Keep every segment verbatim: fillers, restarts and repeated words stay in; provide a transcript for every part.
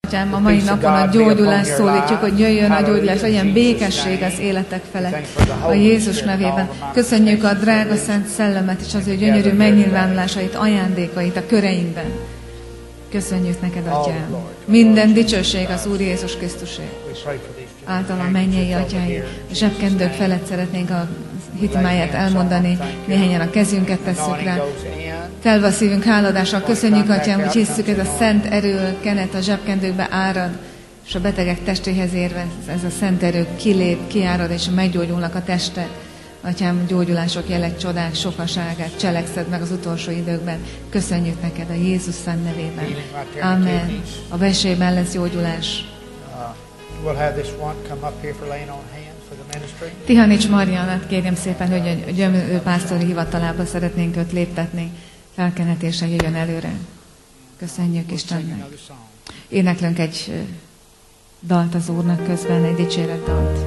Atyám, a mai napon a gyógyulás szólítjuk, hogy jöjjön a gyógyulás, legyen békesség az életek felett. A Jézus nevében köszönjük a drága Szent Szellemet és az ő gyönyörű megnyilvánulásait, ajándékait a köreinkben. Köszönjük neked, Atyám. Minden dicsőség az Úr Jézus Krisztusé. Által a mennyei Atyái. Zsebkendők felett szeretnénk a hitimáját elmondani. Néhányan a kezünket tesszük rá. Telve a szívünk háladással köszönjük, Atyám, hogy hisszük, ez a szent erő, kenet a zsebkendőkbe árad, és a betegek testéhez érve ez a szent erő kilép, kiárad, és meggyógyulnak a testek. Atyám, gyógyulások, jelek, csodák, sokaságát cselekszed meg az utolsó időkben. Köszönjük neked a Jézus szent nevében. Amen. A vesélyben lesz gyógyulás. Tihanics Mariannát kérjem szépen, hogy a gyömrő pásztori hivatalába szeretnénk őt léptetni. Felkenetése jöjjön előre. Köszönjük Istennek. Éneklünk egy dalt az Úrnak közben, egy dicséretdalt.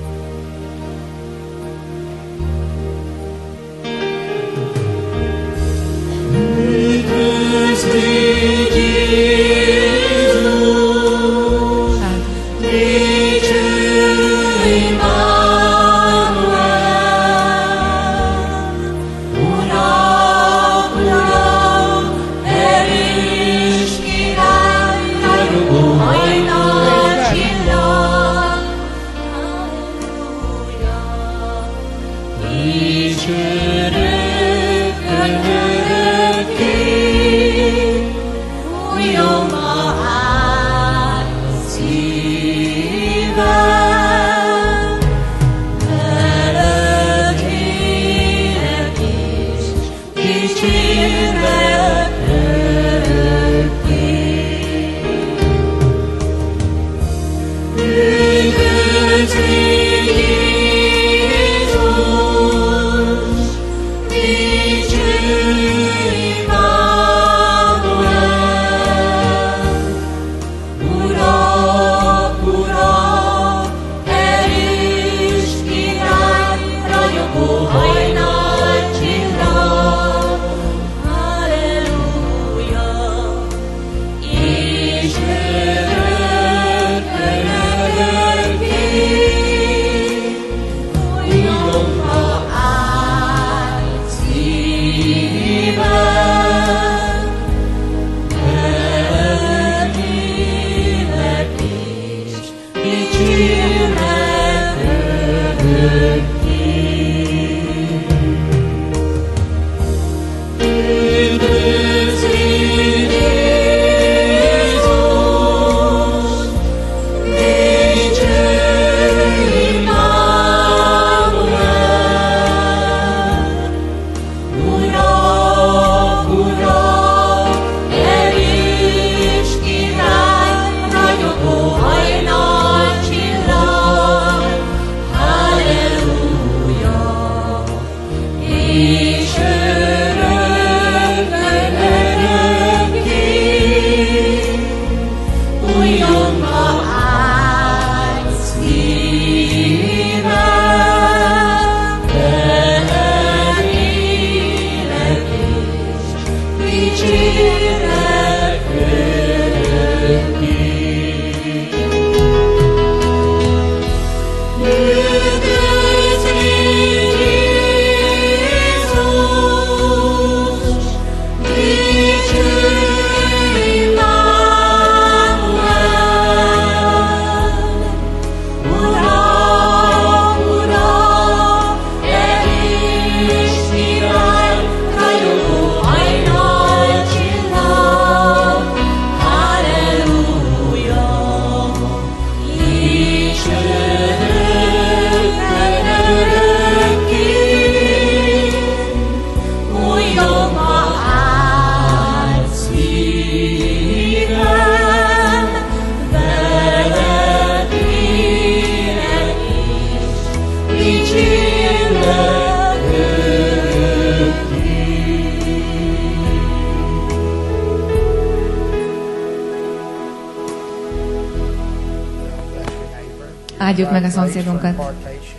Áldjuk meg a szomszédunkat.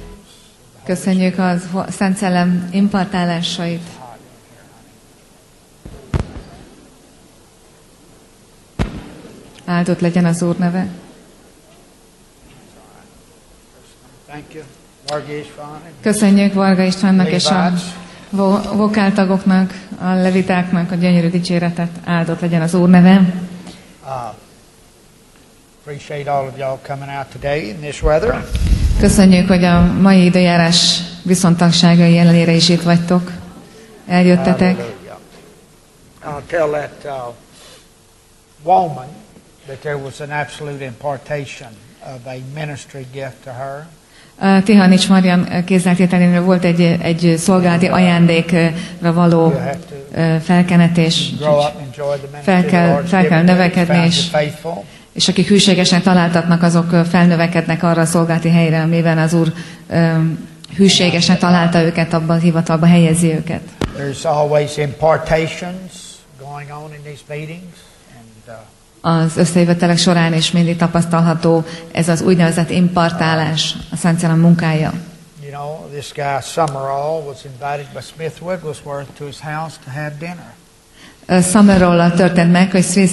Köszönjük az Szent Szellem impartálásait. Áldott legyen az Úr neve. Köszönjük Varga Istvánnak és a vo- vokáltagoknak, a levitáknak a gyönyörű dicséretet. Áldott legyen az Úr neve. Köszönjük, hogy a mai időjárás viszontagságai ellenére is itt vagytok. Eljöttetek. I'll tell that uh, woman that there was an absolute impartation of a ministry gift to her. Uh, Tihanics Marian kézzeltételénél volt egy, egy szolgálati ajándékra való uh, felkenetés. Fel kell, fel kell növekedni, és, és akik hűségesen találtatnak, azok felnövekednek arra a szolgálati helyre, amiben az Úr um, hűségesen találta őket, abban a hivatalba helyezi őket. There's always impartations going on in these meetings, and, uh, az összejövetelek során is mindig tapasztalható ez az úgynevezett impartálás, a Szent Szellem munkája. You know, this guy Summerall was invited by Smith Wigglesworth to his house to have dinner. Summerall történt meg, hogy Smith,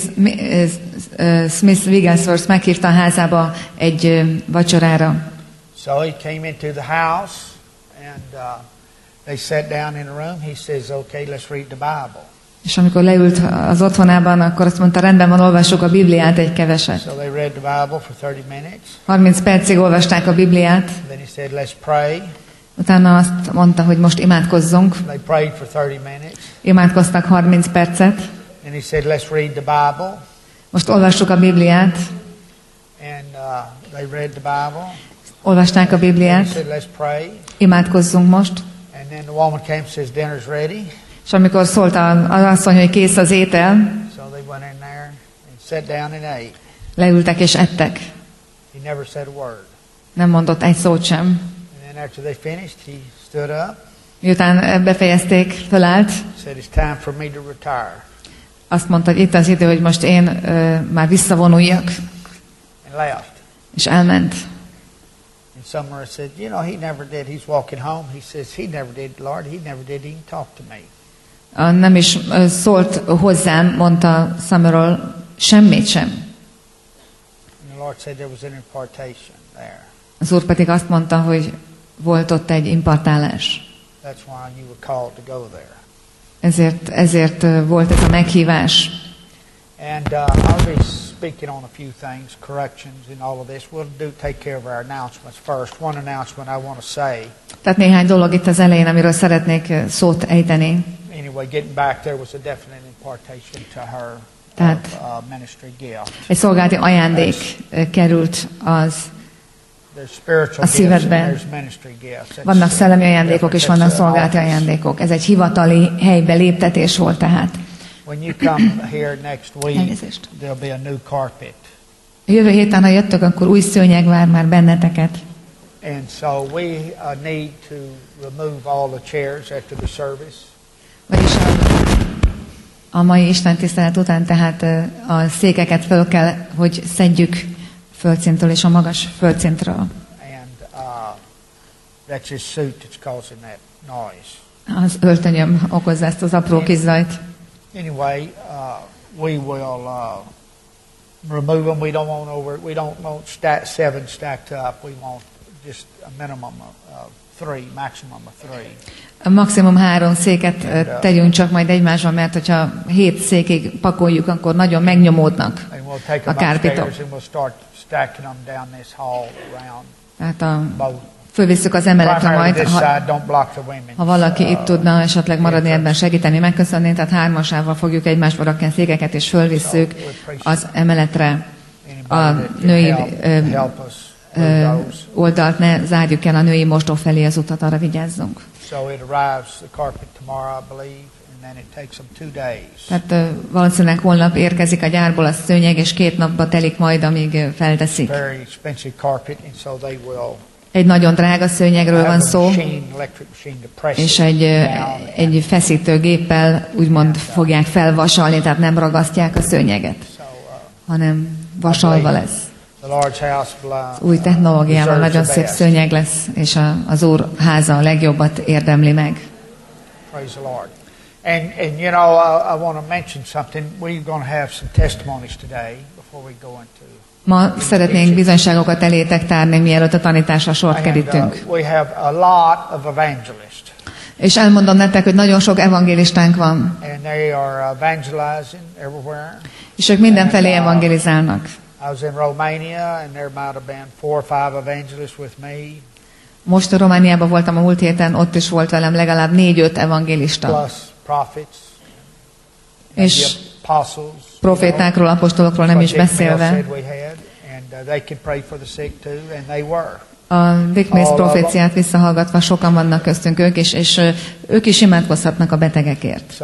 Smith Wigglesworth meghívta a házába egy vacsorára. So he came into the house, and uh, they sat down in a room. He says, "Okay, let's read the Bible." És amikor leült az otthonában, akkor azt mondta, rendben van, olvassuk a Bibliát egy keveset. So they read the Bible for thirty minutes. harminc percig olvasták a Bibliát. Then he said, "Let's pray." Utána azt mondta, hogy most imádkozzunk. They prayed for thirty minutes. Imádkoztak harminc percet. And he said, "Let's read the Bible." Most olvassuk a Bibliát. And uh, they read the Bible. Olvasták a Bibliát. He said, "Let's pray." Imádkozzunk most. And then the woman came and says, "Dinner's ready." És amikor szólt az asszony, hogy kész az étel, so they went in there and sat down and ate. Leültek és ettek. He never said a word. Nem mondott egy szót sem. And then after they finished, he stood up. Miután befejezték, fölállt. Said, "It's time for me to retire." Azt mondta, hogy itt az idő, hogy most én uh, már visszavonuljak. And left. És elment. And Summer said, "You know, he never did. He's walking home. He says, he never did, Lord. He never did even talk to me." Uh, nem is uh, szólt hozzám, mondta Summerall, semmit sem. And the Lord said there was an impartation there. Az Úr pedig azt mondta, hogy volt ott egy impartálás. That's why you were called to go there. Ezért, ezért uh, volt ez a meghívás. And uh, I'll be speaking on a few things, corrections in all of this. We'll do take care of our announcements first. One announcement I want to say. Tehát néhány dolog itt az elején, amiről szeretnék szót ejteni. Anyway, getting back, there was a definite impartation to her Tehát of uh, ministry gift. Egy szolgálati ajándék uh, került az a szívedben. Vannak szellemi ajándékok és vannak szolgálati ajándékok. Ez egy hivatali helybe léptetés volt tehát. Elnézést. Jövő héten, ha jöttök, akkor új szőnyeg vár már benneteket. Vagyis a, a mai Isten tisztelet után tehát a székeket föl kell, hogy szedjük földszintről és a magas földszintről. And uh, that's his suit that's causing that noise. Az öltönyöm okozza ezt az apró kis zajt. Anyway, uh, we will uh, remove them. We don't want over. We don't want stack, seven stacked up. We want just a minimum of uh, three, maximum of three. A maximum három széket and, uh, tegyünk csak majd egymásba, mert hogyha hét székig pakoljuk, akkor nagyon megnyomódnak we'll a kárpitok. Tehát a, fölvisszük az emeletre majd, ha, ha valaki itt tudna esetleg maradni ebben segíteni, megköszönni, tehát hármasával fogjuk egymásba rakni a székeket, és fölvisszük az emeletre a női ö, ö, oldalt, ne zárjuk el a női mosdó felé az utat, arra vigyázzunk. Tehát uh, valószínűleg holnap érkezik a gyárból a szőnyeg, és két napba telik majd, amíg felteszik. Egy nagyon drága szőnyegről van szó, és egy, egy feszítőgéppel úgymond fogják felvasalni, tehát nem ragasztják a szőnyeget, hanem vasalva lesz. Az új technológiával nagyon szép szőnyeg lesz, és a, az Úr háza a legjobbat érdemli meg. And, and you know, I, I want to mention something. We're going to have some testimonies today before we go into. Ma szeretnénk bizonyságokat elétek tárni, mielőtt a tanításra sort kerítünk. And, uh, we have a lot of evangelists. És elmondom nektek, hogy nagyon sok evangélistánk van. And they are evangelizing everywhere. És ők mindenfelé evangelizálnak. I was in Romania, and there might have been four or five evangelists with me. Most a Romániában voltam a múlt héten, ott is volt velem legalább négy-öt evangélista. Plus prophets, és apostles, profétákról, apostolokról nem is beszélve. A Dick Mills proféciát visszahallgatva sokan vannak köztünk ők, és, és ők is imádkozhatnak a betegekért.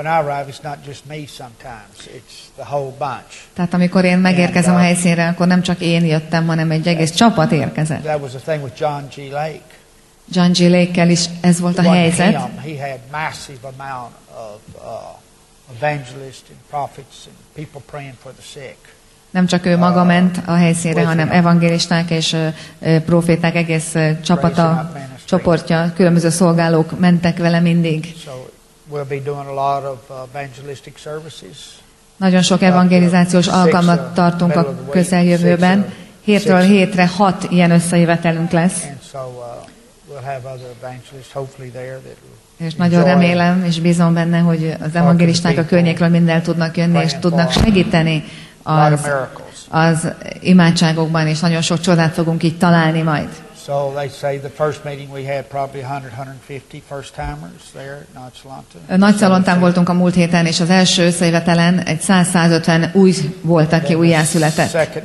Tehát amikor én megérkezem a helyszínre, akkor nem csak én jöttem, hanem egy egész csapat érkezett. John G. Lake-kel is ez volt a helyzet. Nem csak ő maga ment a helyszínre, hanem evangélisták és proféták egész csapata, csoportja, különböző szolgálók mentek vele mindig. Nagyon sok evangelizációs alkalmat tartunk a közeljövőben. Hétről hétre hat ilyen összejövetelünk lesz. És nagyon remélem, és bízom benne, hogy az evangelisták a környékről mind el tudnak jönni, és tudnak segíteni az, az imádságokban, és nagyon sok csodát fogunk így találni majd. Nagyszalontán voltunk a múlt héten, és az első összejövetelen egy száz-százötven új volt, aki újjászületett.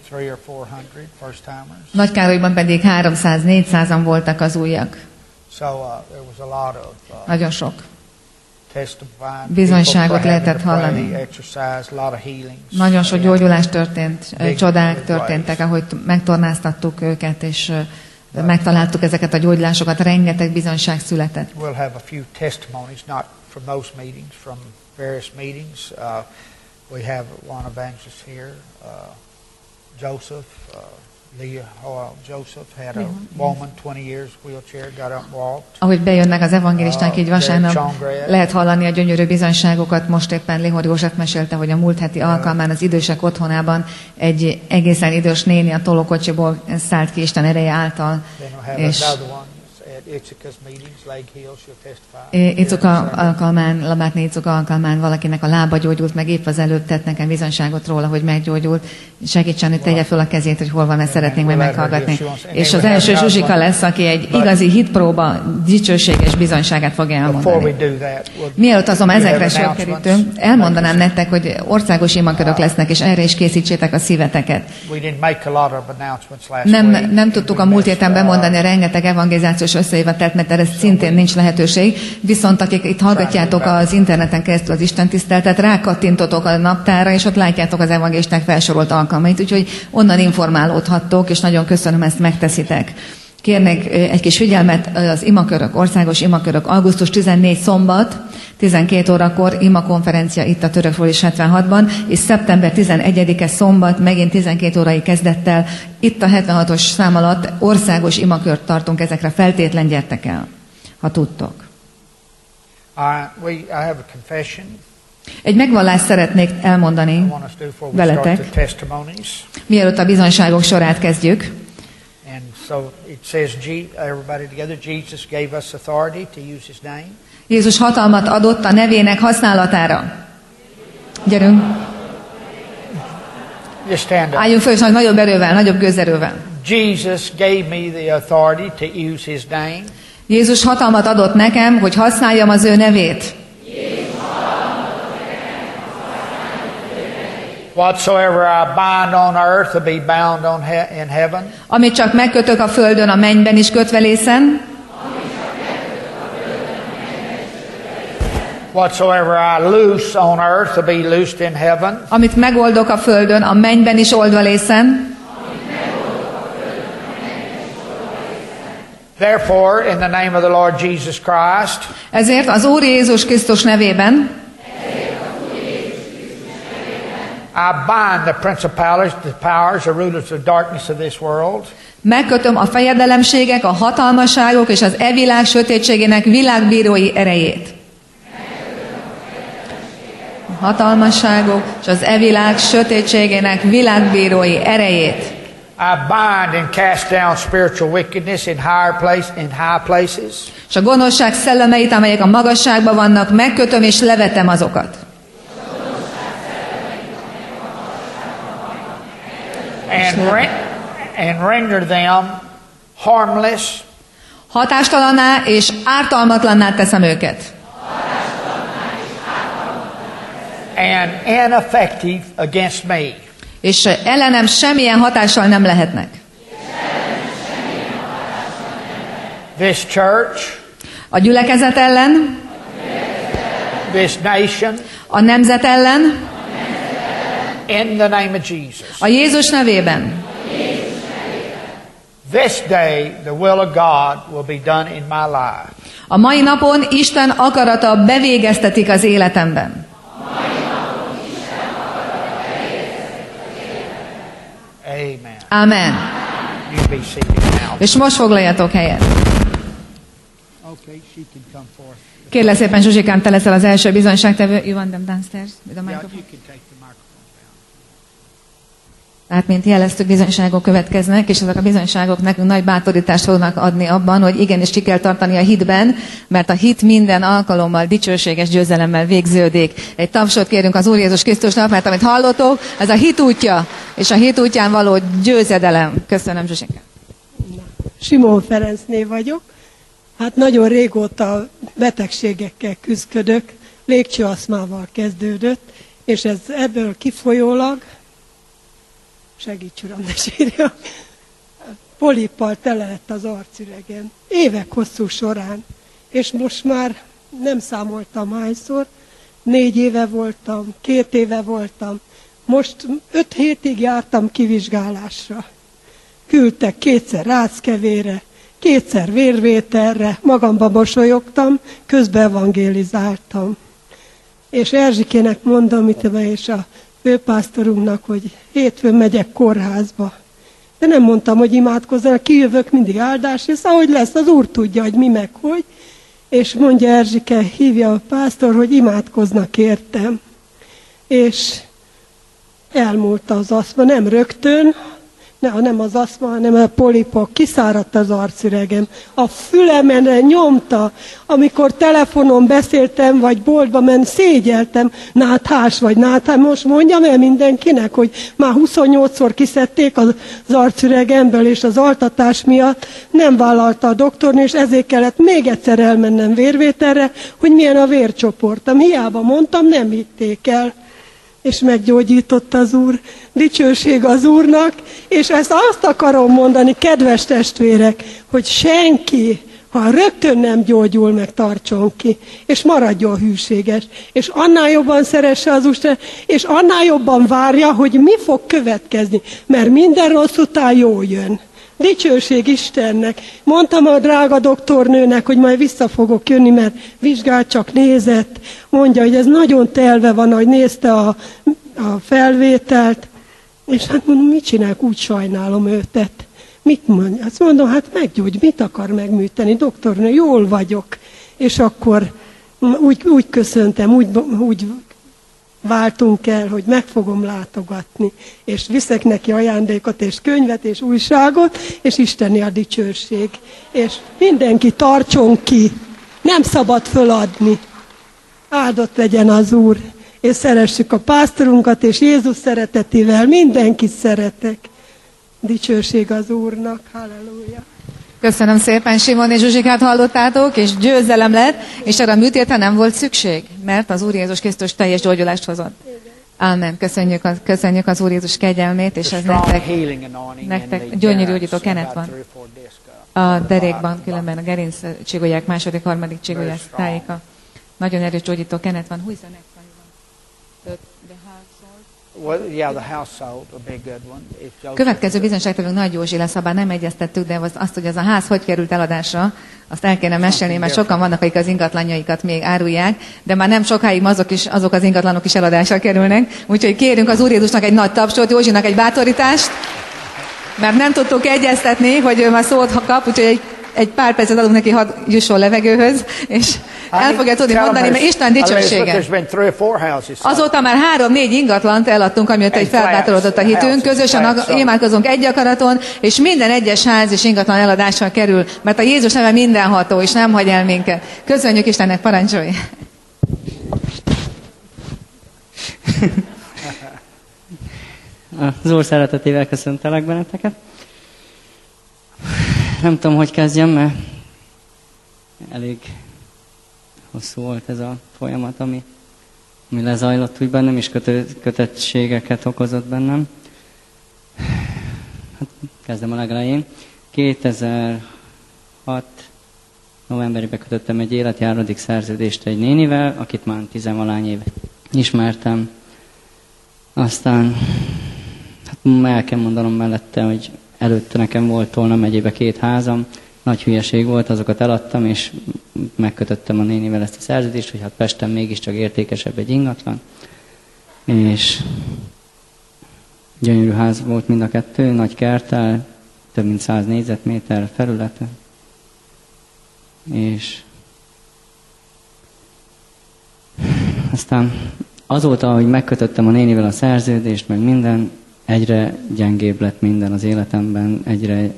Nagykárolyban pedig háromszáz-négyszázan voltak az újak. Nagyon sok bizonyságot lehetett hallani. Nagyon sok gyógyulás történt, csodák történtek, ahogy megtornáztattuk őket, és megtaláltuk ezeket a gyógyulásokat, rengeteg bizonyság született. We'll have a few testimonies, not from those meetings, from various meetings. Uh, we have one evangelist here, uh, Joseph. Uh, Leah Hall Joseph had a woman twenty years wheelchair, got up and walked. Ahogy bejönnek az evangélisták így vasárnap, lehet hallani a gyönyörű bizonyságokat. Most éppen Lihor József mesélte, hogy a múlt heti alkalmán az idősek otthonában egy egészen idős néni a tolókocsiból szállt ki Isten ereje által. És Icuka alkalmán, Labátné Icuka alkalmán valakinek a lába gyógyult, meg épp az előbb tett nekem bizonyságot róla, hogy meggyógyult. Segítsen, hogy tegye föl a kezét, hogy hol van, mert szeretnénk meg meghallgatni. És az első Zsuzsika lesz, aki egy igazi hitpróba, dicsőséges bizonyságát fogja elmondani. Mielőtt azon ezekre sor kerítünk, elmondanám nektek, hogy országos imakörök lesznek, és erre is készítsétek a szíveteket. Nem, nem tudtuk a múlt héten bemondani a rengeteg evangelizációs összejövetelt, mert erre szintén nincs lehetőség. Viszont akik itt hallgatjátok az interneten keresztül az istentiszteletet, rákattintotok a naptára, és ott látjátok az evangélisták felsorolt alkalmait, úgyhogy onnan informálódhattok, és nagyon köszönöm, ezt megteszitek. Kérnék egy kis figyelmet, az imakörök, országos imakörök, augusztus tizennégy szombat, tizenkét órakor imakonferencia itt a Törökföldis hetvenhatban, és szeptember tizenegyedike szombat, megint tizenkét órai kezdettel, itt a hetvenhatos szám alatt országos imakört tartunk, ezekre feltétlen gyertek el, ha tudtok. Uh, we, I have a confession. Egy megvallást szeretnék elmondani veletek, mielőtt a bizonyságok sorát kezdjük. And so it says, everybody together, Jesus gave us authority to use his name. Jézus hatalmat adott a nevének használatára. Gyerünk. Just stand up. Álljunk föl, és nagyobb erővel, nagyobb gőzerővel. Jesus gave me the authority to use his name. Jézus hatalmat adott nekem, hogy használjam az ő nevét. Whatsoever I bind on earth will be bound on he- in heaven. Amit csak megkötök a földön, a mennyben is kötve lészen. Whatsoever I loose on earth will be loosed in heaven. Amit megoldok a földön, a mennyben is oldva lészen. Therefore, in the name of the Lord Jesus Christ, ezért az Úr Jézus Krisztus nevében I bind the principalities, the powers, the rulers of darkness of this world. Megkötöm a fejedelemségek, a hatalmasságok és az e világ sötétségének világbírói erejét. hatalmasságok és az e világ sötétségének világbírói erejét. I bind and cast down spiritual wickedness in higher place, in high places. És a gonoszság szellemeit, amelyek a magasságban vannak, megkötöm és levetem azokat. And, re- and render them harmless. Hatástalanná és ártalmatlanná teszem őket. And ineffective against me. És ellenem semmilyen hatással nem lehetnek. This church, a gyülekezet ellen, this nation, a nemzet ellen, in the name of Jesus. a Jézus nevében. This day the will of God will be done in my life. A mai napon Isten akarata bevégeztetik az életemben. Amen. Amen. You be seated now. És most foglaljatok helyet. Okay, she can come forth. Kérlek szépen, Zsuzsikám, te leszel az első bizonyságtevő. You want them downstairs with a Yeah, microphone? you can take the microphone down. Tehát, mint jeleztük, bizonyságok következnek, és ezek a bizonyságok nekünk nagy bátorítást fognak adni abban, hogy igenis ki kell tartani a hitben, mert a hit minden alkalommal dicsőséges győzelemmel végződik. Egy tapsot kérünk az Úr Jézus Krisztusnak, mert amit hallottok, ez a hit útja, és a hit útján való győzedelem. Köszönöm, Zsuzsika. Simon Ferencné vagyok. Hát nagyon régóta betegségekkel küzdködök, légcsőaszmával kezdődött, és ez ebből kifolyólag, segíts uram, ne sírjak, polippal tele lett az arcüregen. Évek hosszú során. És most már nem számoltam hányszor, négy éve voltam, két éve voltam. Most öt hétig jártam kivizsgálásra. Küldtek kétszer ráckevére, kétszer vérvételre, magamba mosolyogtam, közben evangélizáltam. És Erzsikének mondom, itt és a főpásztorunknak, hogy hétfőn megyek kórházba. De nem mondtam, hogy imádkozzanak, kijövök mindig áldás, és ahogy lesz, az Úr tudja, hogy mi meg hogy. És mondja Erzsike, hívja a pásztor, hogy imádkoznak értem. És elmúlt az aszma, nem rögtön, ne, nem az aszma, hanem a polipok, kiszáradt az arcüregem. A fülemen nyomta, amikor telefonon beszéltem, vagy boltba ment, szégyeltem, náthás vagy náthás. Most mondjam el mindenkinek, hogy már huszonnyolcszor kiszedték az arcüregemből, és az altatás miatt nem vállalta a doktornő, és ezért kellett még egyszer elmennem vérvételre, hogy milyen a vércsoportom. Hiába mondtam, nem hitték el. És meggyógyított az Úr. Dicsőség az Úrnak, és ezt azt akarom mondani, kedves testvérek, hogy senki, ha rögtön nem gyógyul meg, tartson ki, és maradjon hűséges, és annál jobban szeresse az Úr, és annál jobban várja, hogy mi fog következni, mert minden rossz után jó jön. Dicsőség Istennek. Mondtam a drága doktornőnek, hogy majd vissza fogok jönni, mert vizsgált, csak nézett. Mondja, hogy ez nagyon telve van, hogy nézte a, a felvételt. És hát mondom, mit csinálok? Úgy sajnálom őtet. Mit mondja? Azt mondom, hát meggyógy, mit akar megműteni? Doktornő, jól vagyok. És akkor úgy, úgy köszöntem, úgy, úgy váltunk el, hogy meg fogom látogatni, és viszek neki ajándékot, és könyvet, és újságot, és Isteni a dicsőség. És mindenki tartson ki, nem szabad föladni. Áldott legyen az Úr, és szeressük a pásztorunkat, és Jézus szeretetével mindenkit szeretek. Dicsőség az Úrnak, halleluja. Köszönöm szépen, Simon és Zsuzsikát hallottátok, és győzelem lett, és erre a műtétre nem volt szükség, mert az Úr Jézus Krisztus teljes gyógyulást hozott. Amen. Köszönjük az, köszönjük az Úr Jézus kegyelmét, és ez nektek, nektek gyönyörű gyógyító kenet van a derékban, különben a gerinc csigolyák, második, harmadik csigolyák tájéka. Nagyon erős gyógyító kenet van. Who is the next one? The, the Well, yeah, the household would be a good one. If Joseph- Következő bizonyságtevőnk Nagy Józsi lesz, ha bár nem egyeztettük, de azt, hogy ez a ház hogy került eladásra, azt el kéne mesélni, mert sokan vannak, akik az ingatlanjaikat még árulják, de már nem sokáig azok, is, azok az ingatlanok is eladásra kerülnek. Úgyhogy kérünk az Úr Jézusnak egy nagy tapsot, Józsinak egy bátorítást, mert nem tudtuk egyeztetni, hogy ő már szót kap, úgyhogy egy, egy pár percet adunk neki, hadd jusson levegőhöz, és el fogja tudni mondani, mert Isten dicsősége. Azóta már három-négy ingatlant eladtunk, amióta egy felbátorodott a hitünk, közösen imádkozunk egy akaraton, és minden egyes ház és ingatlan eladásra kerül, mert a Jézus neve mindenható, és nem hagy el minket. Köszönjük Istennek, parancsolj! Az Úr szeretetével köszöntelek benneteket. Nem tudom, hogy kezdjem, mert elég hosszú volt ez a folyamat, ami, ami lezajlott úgy bennem, és kötő, kötettségeket okozott bennem. Hát, kezdem a legelején. kétezer-hat novemberében kötöttem egy életjáradék szerződést egy nénivel, akit már tizenvalány éve ismertem. Aztán hát el kell mondanom mellette, hogy előtte nekem volt Tolna megyébe két házam, nagy hülyeség volt, azokat eladtam, és megkötöttem a nénivel ezt a szerződést, hogy hát Pesten mégiscsak értékesebb egy ingatlan. És gyönyörű ház volt mind a kettő, nagy kerttel, több mint száz négyzetméter felülete. És aztán azóta, hogy megkötöttem a nénivel a szerződést, meg minden, egyre gyengébb lett minden az életemben, egyre,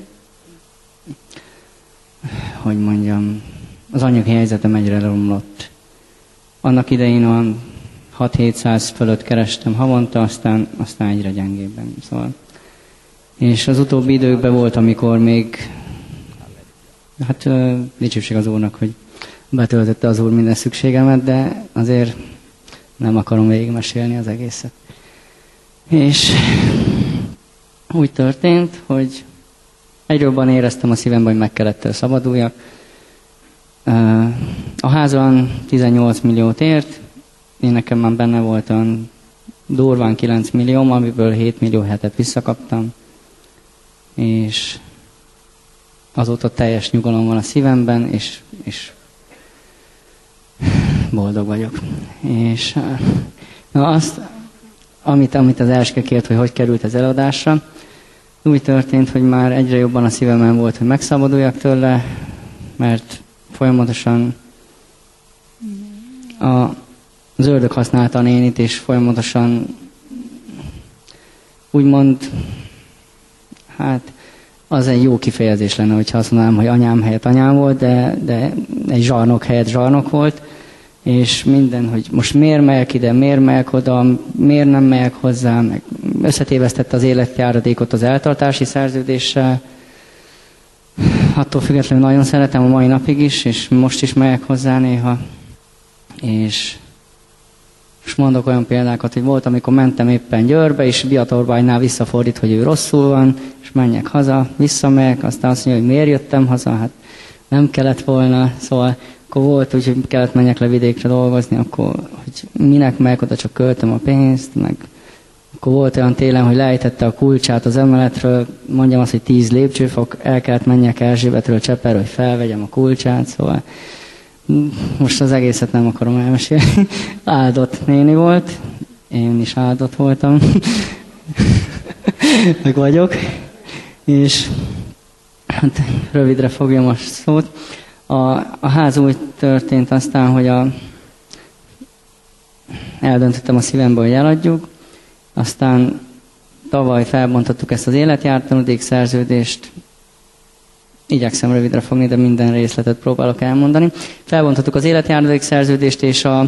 hogy mondjam, az anyagi helyzetem egyre romlott. Annak idején olyan hat-hétszáz fölött kerestem havonta, aztán, aztán egyre gyengébben. Szóval. És az utóbbi időkben volt, amikor még, hát dicsőség az Úrnak, hogy betöltötte az Úr minden szükségemet, de azért nem akarom végigmesélni az egészet. És úgy történt, hogy egyre jobban éreztem a szívemben, hogy meg kellett tőle szabaduljak. A házban tizennyolc milliót ért, én nekem már benne voltam durván kilenc millió, amiből hét millió hetet visszakaptam, és azóta teljes nyugalom van a szívemben, és, és boldog vagyok. És na azt, amit, amit az Elske kért, hogy hogy került az eladásra, úgy történt, hogy már egyre jobban a szívemben volt, hogy megszabaduljak tőle, mert folyamatosan a, az ördög használta a nénit, és folyamatosan úgymond, hát az egy jó kifejezés lenne, hogyha azt mondanám, hogy anyám helyett anyám volt, de, de egy zsarnok helyett zsarnok volt, és minden, hogy most miért megyek ide, miért megyek oda, miért nem megyek hozzá, meg összetévesztette az életjáradékot az eltartási szerződéssel. Attól függetlenül nagyon szeretem a mai napig is, és most is megyek hozzá néha. És, és mondok olyan példákat, hogy volt, amikor mentem éppen Győrbe, és Biatorbánynál visszafordít, hogy ő rosszul van, és menjek haza, visszamegyek, aztán azt mondja, hogy miért jöttem haza, hát nem kellett volna, szóval akkor volt úgy, hogy kellett menjek le vidékre dolgozni, akkor hogy minek megyek oda, csak költöm a pénzt, meg akkor volt olyan télen, hogy lejtette a kulcsát az emeletről, mondjam azt, hogy tíz lépcsőfok, el kellett menjek Erzsébetről Cseperről, hogy felvegyem a kulcsát, szóval most az egészet nem akarom elmesélni. Áldott néni volt, én is áldott voltam, meg vagyok, és hát rövidre fogjam a szót. A, a ház úgy történt aztán, hogy a, eldöntöttem a szívembe, hogy eladjuk, aztán tavaly felbontottuk ezt az életjáradék szerződést, igyekszem rövidre fogni, de minden részletet próbálok elmondani. Felbontottuk az életjáradék szerződést, és a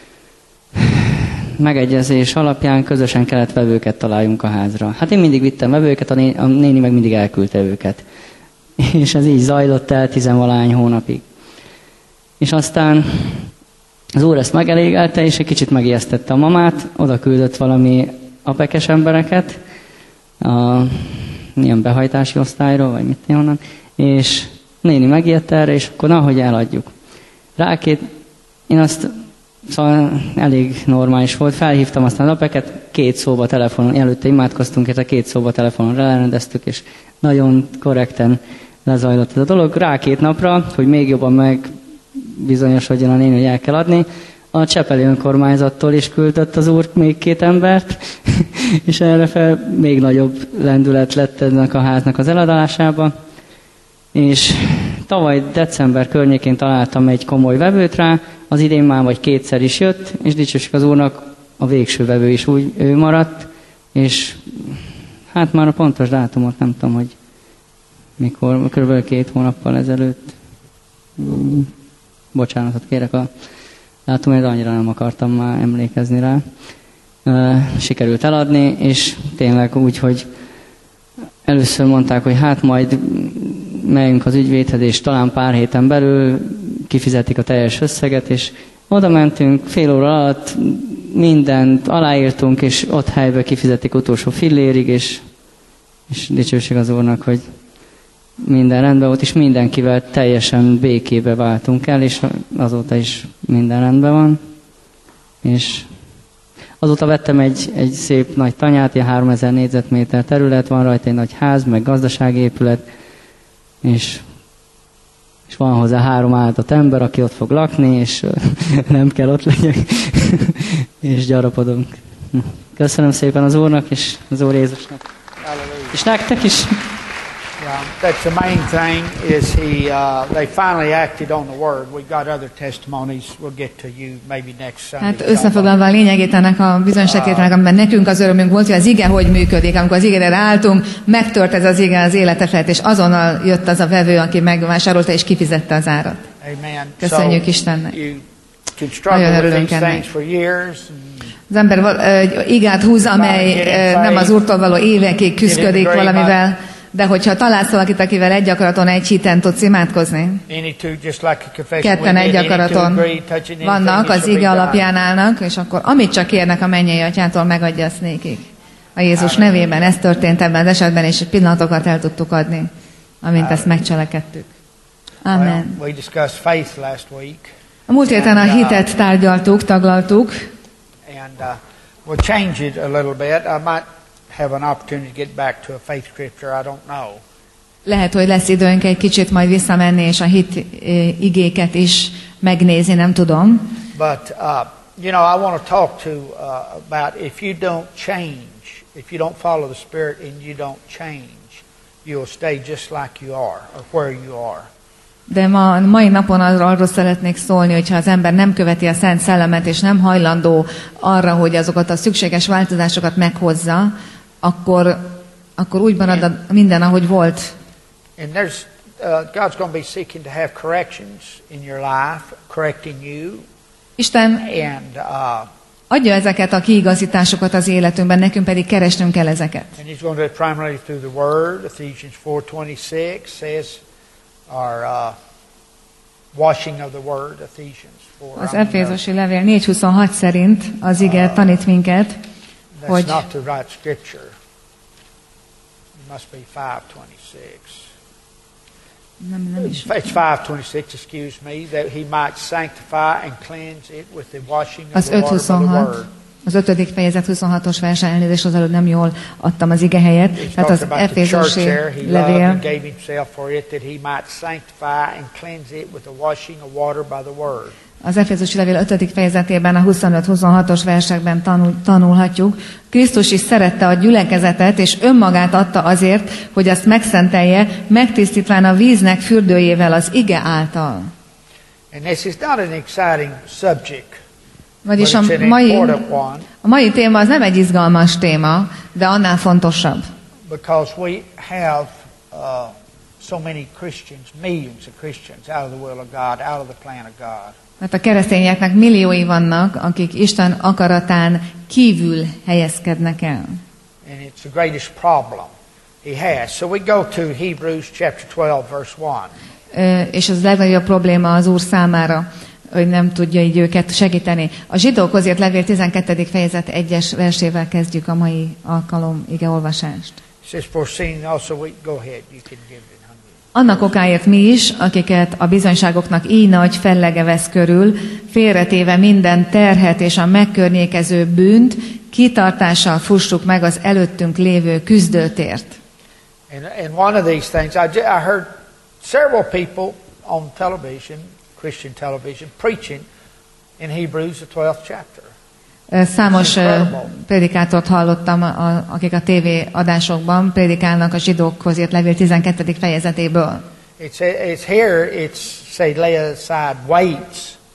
megegyezés alapján közösen kellett vevőket találjunk a házra. Hát én mindig vittem vevőket, a néni, a néni meg mindig elküldte őket. És ez így zajlott el tizenvalány hónapig. És aztán az Úr ezt megelégelte, és egy kicsit megijesztette a mamát, oda küldött valami apekes embereket, a ilyen behajtási osztályról, vagy mit onnan, és néni megijedt erre, és akkor na, hogy eladjuk. Rákét, én azt, szóval elég normális volt, felhívtam aztán az apeket, két szóba telefonon, előtte imádkoztunk, és a két szóba telefonon rárendeleztük, és nagyon korrekten lezajlott ez a dolog. Rá két napra, hogy még jobban megbizonyosodjon a néni, hogy el kell adni, a Csepeli önkormányzattól is küldött az Úr még két embert, és erre fel még nagyobb lendület lett ennek a háznak az eladásába. És tavaly december környékén találtam egy komoly vevőt rá, az idén már vagy kétszer is jött, és dicsőség az Úrnak, a végső vevő is úgy ő maradt, és hát már a pontos dátumot nem tudom, hogy mikor, kb. két hónappal ezelőtt, bocsánatot kérek a dátumért, annyira nem akartam már emlékezni rá, sikerült eladni, és tényleg úgy, hogy először mondták, hogy hát majd megyünk az ügyvédhez, és talán pár héten belül kifizetik a teljes összeget, és oda mentünk, fél óra alatt mindent aláírtunk, és ott helyben kifizetik utolsó fillérig, és, és dicsőség az Úrnak, hogy minden rendben volt, és mindenkivel teljesen békébe váltunk el, és azóta is minden rendben van. És azóta vettem egy, egy szép nagy tanyát, ilyen háromezer négyzetméter terület, van rajta egy nagy ház, meg gazdasági épület, és, és van hozzá három áldott ember, aki ott fog lakni, és nem kell ott legyek, és gyarapodunk. Köszönöm szépen az Úrnak, és az Úr Jézusnak. Hallelujah. És nektek is. Yeah, that's the main thing is he, uh, they finally acted on the word. We've got other testimonies we'll get to you maybe next Sunday. Hát összefoglalva a lényegét ennek a bizonyságtételnek, amiben nekünk az örömünk volt, hogy az ige hogy működik. Amikor az igére ráálltunk, megtört ez az ige az élete felett, és azonnal jött az a vevő, aki megvásárolta és kifizette az árat. Amen. Köszönjük So Istennek. you can struggle with these things for years. Az ember uh, igát húz, amely uh, nem az Úrtól való évekig küszködik valamivel, de hogyha találsz valakit, akivel egy akaraton, egy hiten tudsz imádkozni, ketten egy akaraton vannak, az ige alapján állnak, és akkor amit csak kérnek a mennyei atyától, megadja azt nékik. A Jézus nevében ez történt ebben az esetben, és pillanatokat el tudtuk adni, amint ezt megcselekedtük. Amen. A múlt héten a hitet tárgyaltuk, taglaltuk, we'll change it a little bit. I might have an opportunity to get back to a faith scripture, I don't know. Lehet, hogy lesz időnk egy kicsit majd visszamenni, és a hit igéket is megnézni, nem tudom. But, uh, you know, I want to talk to uh, about if you don't change, if you don't follow the Spirit and you don't change, you'll stay just like you are, or where you are. De ma, mai napon arról szeretnék szólni, hogyha az ember nem követi a Szent Szellemet, és nem hajlandó arra, hogy azokat a szükséges változásokat meghozza, akkor, akkor úgy marad a minden, ahogy volt. And there's, uh, God's going to be seeking to have corrections in your life, correcting you. Isten and, uh, adja ezeket a kiigazításokat az életünkben, nekünk pedig keresnünk kell ezeket. And he's going to do it primarily through the Word. Ephesians four twenty-six says, our uh, washing of the Word, Ephesians four. Az Efézusi levél négy huszonhat szerint az ige tanít minket, That's hogy not the right scripture. It must be five twenty-six. nem, nem is. It's five twenty-six, excuse me, that he might sanctify and cleanse it with the washing of Az the öt water of the huszonhat, Word. az ötödik fejezet huszonhatos versen, elnézést, az előbb nem jól adtam az ige helyet. He's Tehát talking az about the church Efézusi there. He loved levél and gave himself for it, that he might sanctify and cleanse it with the washing of water by the Word. Az Efézusi levél ötödik fejezetében a huszonöt huszonhatos versekben tanul, tanulhatjuk. Krisztus is szerette a gyülekezetet, és önmagát adta azért, hogy azt megszentelje, megtisztítván a víznek fürdőjével az ige által. And this is not an exciting subject, Vagyis but a it's an mai, important one, a mai téma az nem egy izgalmas téma, de annál fontosabb. because we have uh, so many Christians, millions of Christians, out of the will of God, out of the plan of God. Mert a keresztényeknek milliói vannak, akik Isten akaratán kívül helyezkednek el. And it's the greatest problem he has. So we go to Hebrews chapter twelve, verse one. Ö, és az legnagyobb probléma az Úr számára, hogy nem tudja így őket segíteni. A zsidókhoz írt levél tizenkettedik fejezet egyes versével kezdjük a mai alkalom igeolvasást. It says, for seeing also we, go ahead, you can give it. Annak okáért mi is, akiket a bizonyságoknak így nagy fellege vesz körül, félretéve minden terhet és a megkörnyékező bűnt, kitartással fussuk meg az előttünk lévő küzdőtért. And, and one of these things, I, I heard several people on television, Christian television, preaching in Hebrews, the twelfth chapter. Számos prédikátort hallottam, akik a tévé adásokban prédikálnak a zsidókhoz írt levél tizenkettedik fejezetéből. It's, it's here, it's say lay aside weights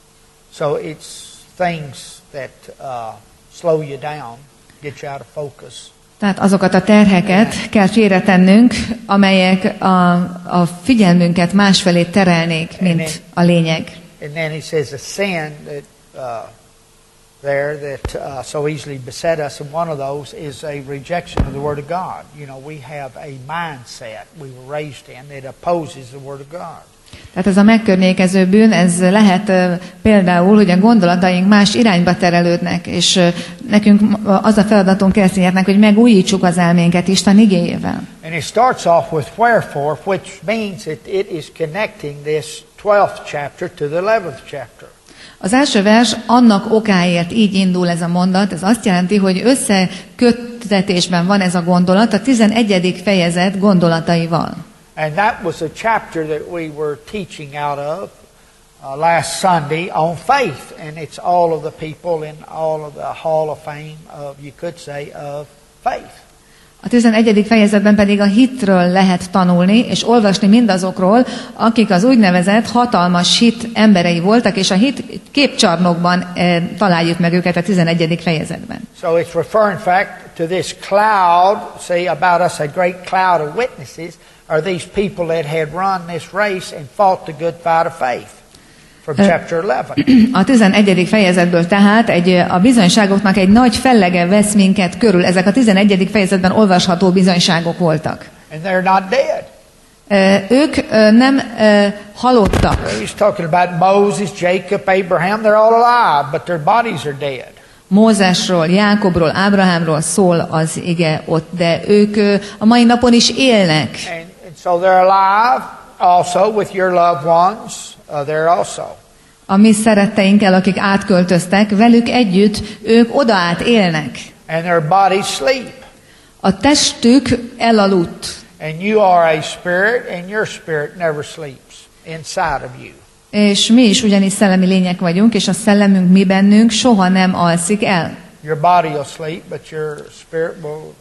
So it's things that uh, slow you down, get you out of focus. Tehát azokat a terheket kell félretennünk, amelyek a, a figyelmünket másfelé terelnék, mint a lényeg. And then he says a sin that uh, there that uh, so easily beset us, and one of those is a rejection of the Word of God. You know, we have a mindset we were raised in that opposes the Word of God. Tehát ez a megkörnyékező bűn, ez lehet uh, például, hogy a gondolataink más irányba terelődnek, és uh, nekünk az a feladatunk keresztényeknek, hogy megújítsuk az elménket Isten igéjével. And it starts off with wherefore, which means that it is connecting this twelfth chapter to the eleventh chapter. Az első vers annak okáért így indul ez a mondat, ez azt jelenti, hogy összeköttetésben van ez a gondolat a tizenegyedik fejezet gondolataival. And that was a chapter that we were teaching out of uh, last Sunday on faith, and it's all of the people in all of the Hall of Fame of, you could say, of faith. A tizenegyedik fejezetben pedig a hitről lehet tanulni, és olvasni mindazokról, akik az úgynevezett hatalmas hit emberei voltak, és a hit képcsarnokban e, találjuk meg őket a tizenegyedik fejezetben. So it's referring, in fact, to this cloud, see, about us, a great cloud of witnesses, are these people that had run this race and fought the good fight of faith. From chapter eleven. A tizenegyedik fejezetből tehát egy, a bizonyságoknak egy nagy fellege vesz minket körül. Ezek a tizenegyedik fejezetben olvasható bizonyságok voltak. And they're not dead. Ők nem halottak. He's talking about Moses, Jacob, Abraham, they're all alive, but their bodies are dead. Mózesről, Jákobról, Ábrahámról szól az ige ott, de ők a mai napon is élnek. And, and so they're alive also with your loved ones. Uh, there also. A mi szeretteinkkel, akik átköltöztek, velük együtt ők odaát élnek. And their bodies sleep. A testük elaludt. And you are a spirit, and your spirit never sleeps inside of you. És mi is ugyanis szellemi lények vagyunk, és a szellemünk mi bennünk soha nem alszik el. Your body will sleep, but your spirit will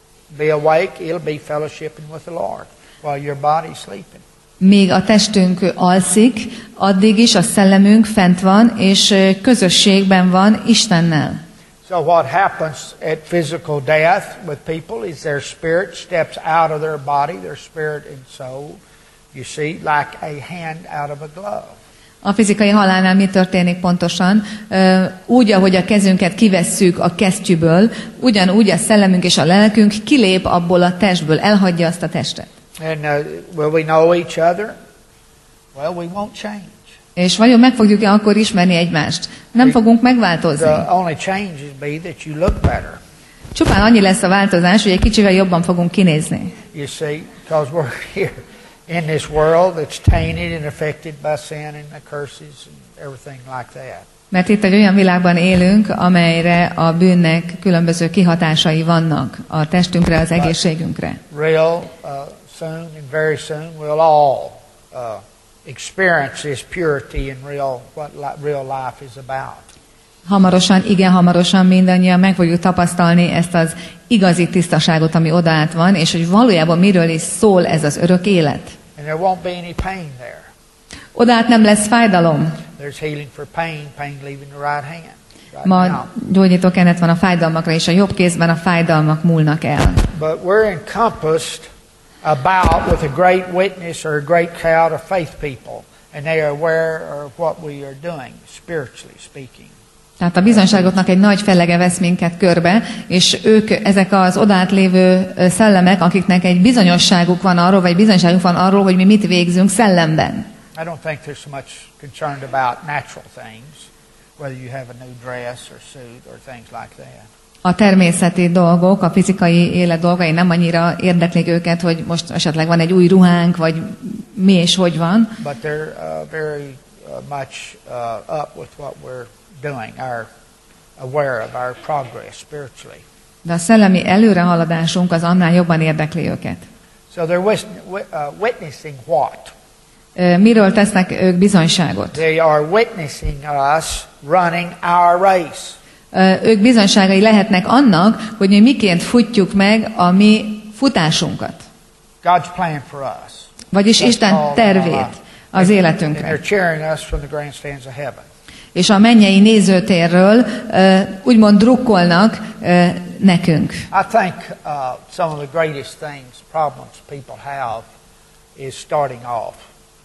be awake. It'll be fellowshipping with the Lord while your body's sleeping. Míg a testünk alszik, addig is a szellemünk fent van, és közösségben van Istennel. So what happens at physical death with people is their spirit steps out of their body, their spirit and soul, you see, like a hand out of a glove. A fizikai halálnál mi történik pontosan? Úgy, ahogy a kezünket kivesszük a kesztyűből, ugyanúgy a szellemünk és a lelkünk kilép abból a testből, elhagyja azt a testet. And uh, will we know each other? Well, we won't change. És vajon meg fogjuk-e akkor ismerni egymást? Nem fogunk megváltozni. The only change is be that you look better. Csupán annyi lesz a változás, hogy egy kicsivel jobban fogunk kinézni. You see, because we're here in this world that's tainted and affected by sin and the curses and everything like that. Mert itt egy olyan világban élünk, amelyre a bűnnek különböző kihatásai vannak a testünkre, az egészségünkre. Real uh, soon and very soon we'll all uh, experience this purity and real what li- real life is about. Hamarosan, igen hamarosan mindannyian meg fogjuk tapasztalni ezt az igazi tisztaságot, ami odaát van, és hogy valójában miről is szól ez az örök élet. And there won't be any pain there. Odaát nem lesz fájdalom. There's healing for pain, pain leaving the right hand. Right Ma now. gyógyító kenet van a fájdalmakra, és a jobb kézben a fájdalmak múlnak el. But we're encompassed about with a great witness or a great crowd of faith people, and they are aware of what we are doing, spiritually speaking. Tehát a bizonyságoknak egy nagy fellege vesz minket körbe, és ők, ezek az odát lévő szellemek, akiknek egy bizonyosságuk van arról, vagy bizonyságuk van arról, hogy mi mit végzünk szellemben. I don't think there's so much concerned about natural things, whether you have a new dress or suit or things like that. A természeti dolgok, a fizikai élet dolgai nem annyira érdeklik őket, hogy most esetleg van egy új ruhánk, vagy mi és hogy van. But they're uh, very uh, much uh, up with what we're doing, our aware of our progress spiritually. De a szellemi előrehaladásunk az annál jobban érdekli őket. So they're wis- uh, witnessing what? Miről tesznek ők bizonyságot? They are witnessing us running our race. Ők bizonyságai lehetnek annak, hogy mi miként futjuk meg a mi futásunkat. God's plan for us. Vagyis Isten tervét az életünkre. And they're cheering us from the grandstands of heaven. És a mennyei nézőtérről úgymond drukkolnak nekünk. I think uh, some of the greatest things, problems people have is starting off.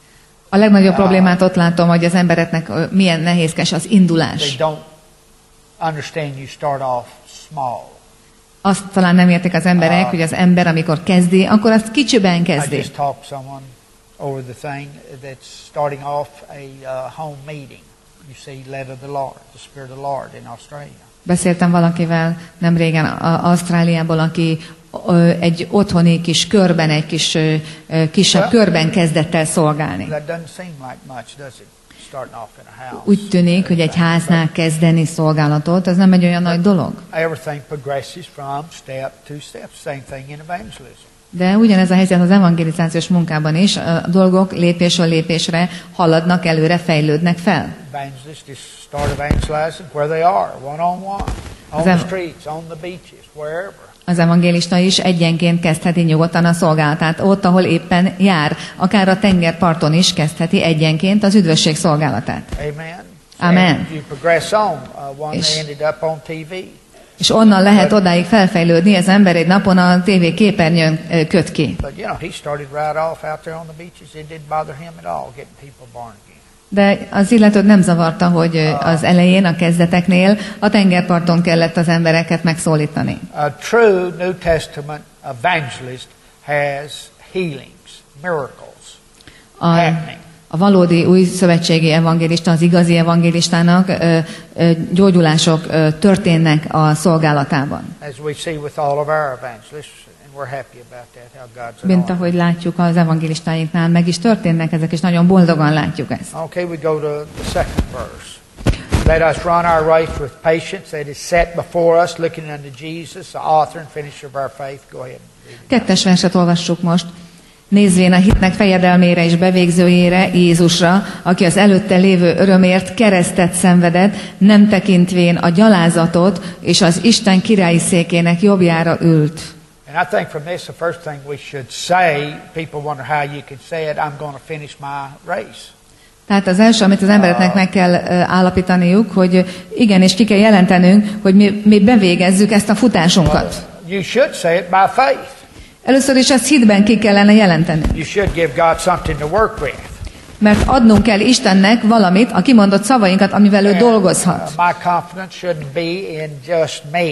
A legnagyobb problémát ott látom, hogy az embereknek milyen nehézkes az indulás. They don't understand you start off small. Azt talán nem értik az emberek, uh, hogy az ember, amikor kezdi, akkor azt kicsiben kezdi. I just talked to someone over the thing that's starting off a uh, home meeting. You see, led of the Lord, the Spirit of the Lord in Australia. Beszéltem valakivel nem régen Ausztráliából, aki ö, egy otthoni kis körben, egy kis ö, kisebb well, körben kezdett el szolgálni. That doesn't seem like much, does it? Starting off in a house. Úgy tűnik, hogy egy háznál kezdeni szolgálatot, az nem egy olyan nagy dolog. Everything progresses from step to step. Same thing in evangelism. De ugyanez a helyzet az evangelizációs munkában is, a dolgok lépésről lépésre haladnak előre, fejlődnek fel. Evangelists just start evangelizing where they are, one on one, on the streets, on the beaches, wherever. Az evangélista is egyenként kezdheti nyugodtan a szolgálatát, ott, ahol éppen jár. Akár a tengerparton is kezdheti egyenként az üdvösség szolgálatát. Amen. Amen. You progress on. Uh, one És, ended up on T V. és onnan lehet odáig felfejlődni, az ember egy napon a tévé képernyőn köt ki. But you know, he started right off out there on the beaches. It didn't bother him at all getting people born again. De az illetőt nem zavarta, hogy az elején, a kezdeteknél a tengerparton kellett az embereket megszólítani. A true New Testament evangelist has healings, miracles A, happening. a valódi új szövetségi evangélista, az igazi evangélistának ö, ö, gyógyulások ö, történnek a szolgálatában. As we see with all of our evangelists, and we're happy about that, how God's Mint ahogy látjuk az evangélistáinknál, meg is történnek ezek, és nagyon boldogan látjuk ezt. Okay, we go to the second verse. Let us run our race with patience that is set before us, looking unto Jesus, the author and finisher of our faith. Go ahead. Kettes verset olvassuk most. Nézvén a hitnek fejedelmére és bevégzőjére, Jézusra, aki az előtte lévő örömért keresztet szenvedett, nem tekintvén a gyalázatot, és az Isten királyi székének jobbjára ült. And I think from this, the first thing we should say, people wonder how you can say it, I'm going to finish my race. Tehát az első, amit az embereknek meg kell állapítaniuk, hogy igenis ki kell jelentenünk, hogy mi, mi bevégezzük ezt a futásunkat. You should say it by faith. Először is ezt hitben ki kellene jelentenünk. You should give God something to work with. Mert adnunk kell Istennek valamit, a kimondott szavainkat, amivel ő dolgozhat. My confidence shouldn't be in just me,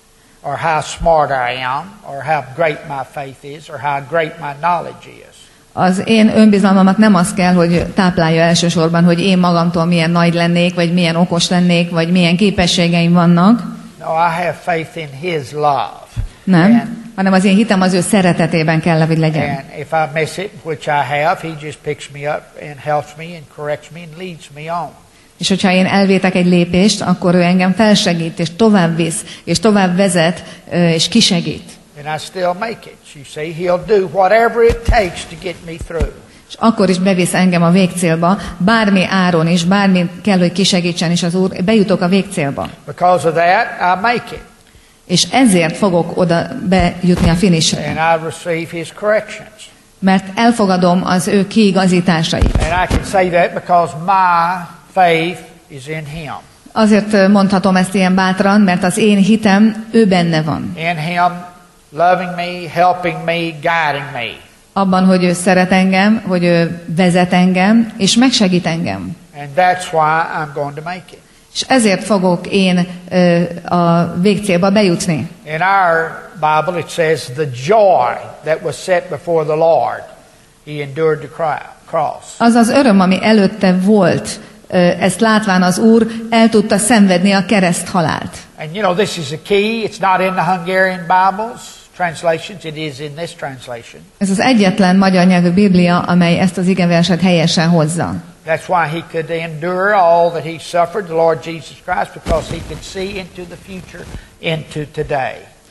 or how smart I am, or how great my faith is, or how great my knowledge is. Az én önbizalmamat nem az kell, hogy táplálja elsősorban, hogy én magamtól milyen nagy lennék, vagy milyen okos lennék, vagy milyen képességeim vannak. No, I have faith in His love. Nem, And, hanem az én hitem az ő szeretetében kell, hogy legyen. and if I miss it, which I have, He just picks me up and helps me and corrects me and leads me on. És hogyha én elvétek egy lépést, akkor ő engem felsegít, és tovább visz, és tovább vezet, és kisegít. And I still make it. You see, He'll do whatever it takes to get me through. És akkor is bevisz engem a végcélba, bármi áron is, bármi kell, hogy kisegítsen, és az Úr, bejutok a végcélba. Because of that, I make it. És ezért fogok oda bejutni a finishre. And I receive His corrections. Mert elfogadom az ő kiigazításait. And I can say that because my faith is in Him. Azért mondhatom ezt ilyen bátran, mert az én hitem ő benne van. In Him, loving me, helping me, guiding me. Abban, hogy ő szeret engem, hogy ő vezet engem, és megsegít engem. And that's why I'm going to make it. És ezért fogok én ö, a végcélba bejutni. In our Bible it says the joy that was set before the Lord, He endured the cross. Az az öröm, ami előtte volt, ö, ezt látván az Úr el tudta szenvedni a kereszt halált. And you know, this is a key. It's not in the Hungarian Bibles translations. It is in this translation. Ez az egyetlen magyar nyelvű Biblia, amely ezt az igeverset helyesen hozza. That's why He could endure all that He suffered, the Lord Jesus Christ, because He could see into the future, into today.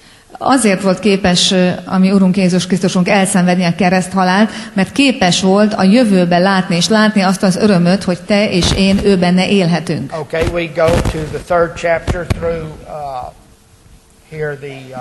Azért volt képes a mi Urunk Jézus Krisztusunk elszenvedni a kereszthalált, mert képes volt a jövőbe látni, és látni azt az örömöt, hogy te és én ő benne élhetünk. Okay, we go to the third chapter through uh, here the uh,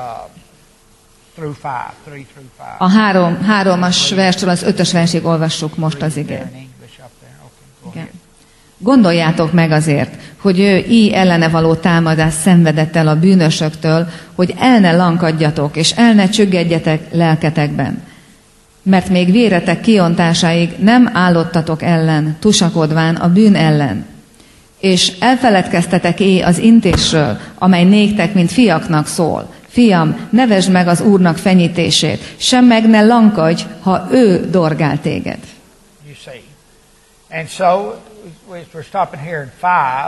through five, three through five. A három, háromas verstől az ötös versig olvassuk most az igét. Igen. Gondoljátok meg azért, hogy ő így ellene való támadást szenvedett el a bűnösöktől, hogy el ne lankadjatok, és el ne csüggedjetek lelketekben. Mert még véretek kiontásáig nem állottatok ellen, tusakodván a bűn ellen. És elfeledkeztetek é az intésről, amely néktek, mint fiaknak szól. Fiam, nevesd meg az Úrnak fenyítését, sem meg ne lankadj, ha ő dorgál téged. You see. And so, we're stopping here in five.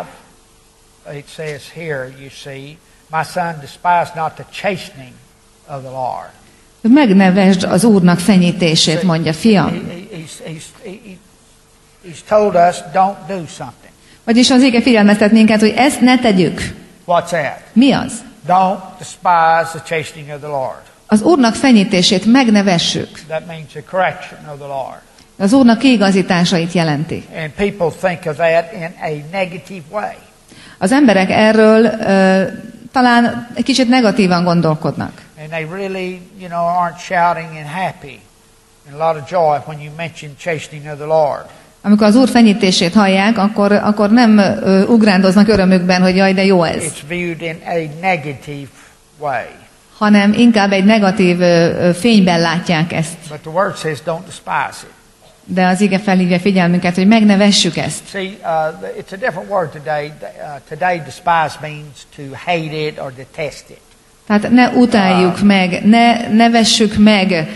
It says here, you see, my son, despise not the chastening of the Lord. Megnevesd az Úrnak fenyítését, mondja, fiam. He's, he's, he's told us don't do something. Vagyis az ige figyelmeztet minket, hogy ezt ne tegyük. What's that? Mi az? Don't despise the chastening of the Lord. Az Úrnak fenyítését megnevessük. That means the correction of the Lord. Az Úrnak kiigazításait jelenti. And people think of that in a negative way. Az emberek erről uh, talán egy kicsit negatívan gondolkodnak. And they really, you know, aren't shouting and happy and a lot of joy when you mention chastening of the Lord. Amikor az Úr fenyítését hallják, akkor, akkor nem uh, ugrándoznak örömükben, hogy jaj, de jó ez. It's viewed in a negative way. Hanem inkább egy negatív uh, fényben látják ezt. But the word says don't despise it. De az ige felhívja figyelmünket, hogy megnevessük ezt. See, uh, it's a different word today. Uh, today despise means to hate it or detest it. Tehát ne utáljuk meg, ne, ne vessük meg,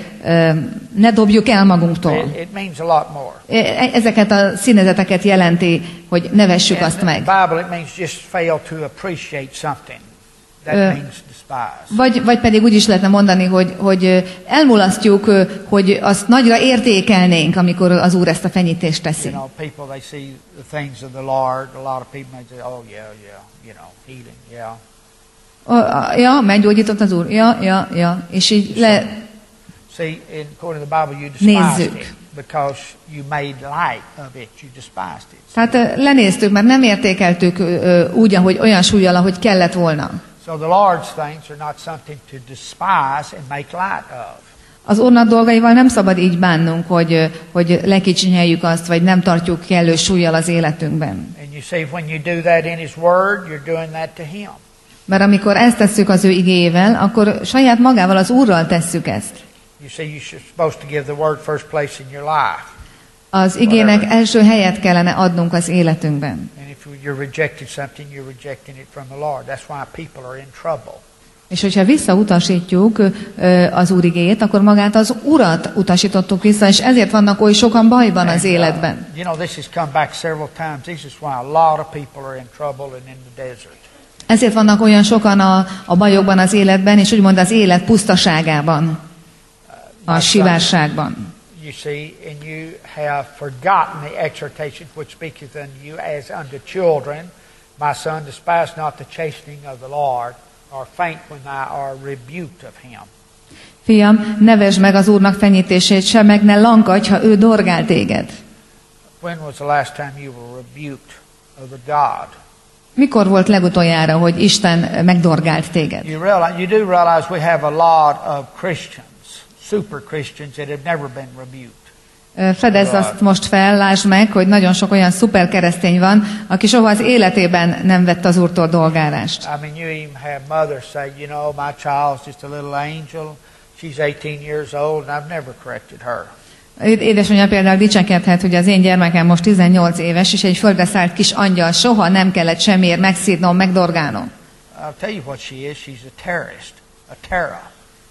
ne dobjuk el magunktól. It, it means a lot more. Ezeket a színezeteket jelenti, hogy ne vessük azt meg. In the Bible it means just fail to appreciate something. That means despise. Vagy, vagy pedig úgy is lehetne mondani, hogy, hogy elmulasztjuk, hogy azt nagyra értékelnénk, amikor az Úr ezt a fenyítést teszi. You know, people, they see the things of the Lord. A lot of people may say, oh yeah, yeah, you know, healing, yeah. Ja, meggyógyított az Úr. Ja, ja, ja. És így le... See, in according to the Bible, you despised Nézzük. it because you made light of it. You despised it. Tehát lenéztük, mert nem értékeltük úgy, ahogy olyan súllyal, ahogy kellett volna. So the Lord's things are not something to despise and make light of. Az Úrnak dolgaival nem szabad így bánnunk, hogy, hogy lekicsinyeljük azt, vagy nem tartjuk kellő súllyal az életünkben. And you see, when you do that in His Word, you're doing that to Him. Mert amikor ezt tesszük az ő igéjével, akkor saját magával, az Úrral tesszük ezt. You see, you're supposed to give the Word first place in your life. Az igének első helyet kellene adnunk az életünkben. And if you're rejecting something, you're rejecting it from the Lord. That's why people are in trouble. És hogyha visszautasítjuk az Úr igéjét, akkor magát az Urat utasítottuk vissza, és ezért vannak oly sokan bajban az életben. You know, this has come back several times. This is why a lot of people are in trouble and in the desert. Ezért vannak olyan sokan a, a bajokban az életben, és úgymond az élet pusztaságában, a sivárságban. You see, and you have forgotten the exhortation which speaketh unto you as unto children. My son, despise not the chastening of the Lord, or faint when thou art rebuked of him. Fiam, nevesd meg az Úrnak fenyítését, se meg ne lankadj, ha ő dorgál téged. When was the last time you were rebuked of the God? Mikor volt legutoljára, hogy Isten megdorgált téged? You realize, you do realize we have a lot of Christians, super Christians, that have never been rebuked. Fedezd azt most fel, lásd meg, hogy nagyon sok olyan szuper keresztény van, aki soha az életében nem vett az Úrtól dolgárást. I mean, you even have mothers say, you know, my child's just a little angel. She's eighteen years old, and I've never corrected her. Édesanyja például dicsekedhet, hogy az én gyermekem most tizennyolc éves, és egy földre szállt kis angyal, soha nem kellett semmiért megszídnom, megdorgálnom. I'll tell you what she is. She's a terrorist, a terror.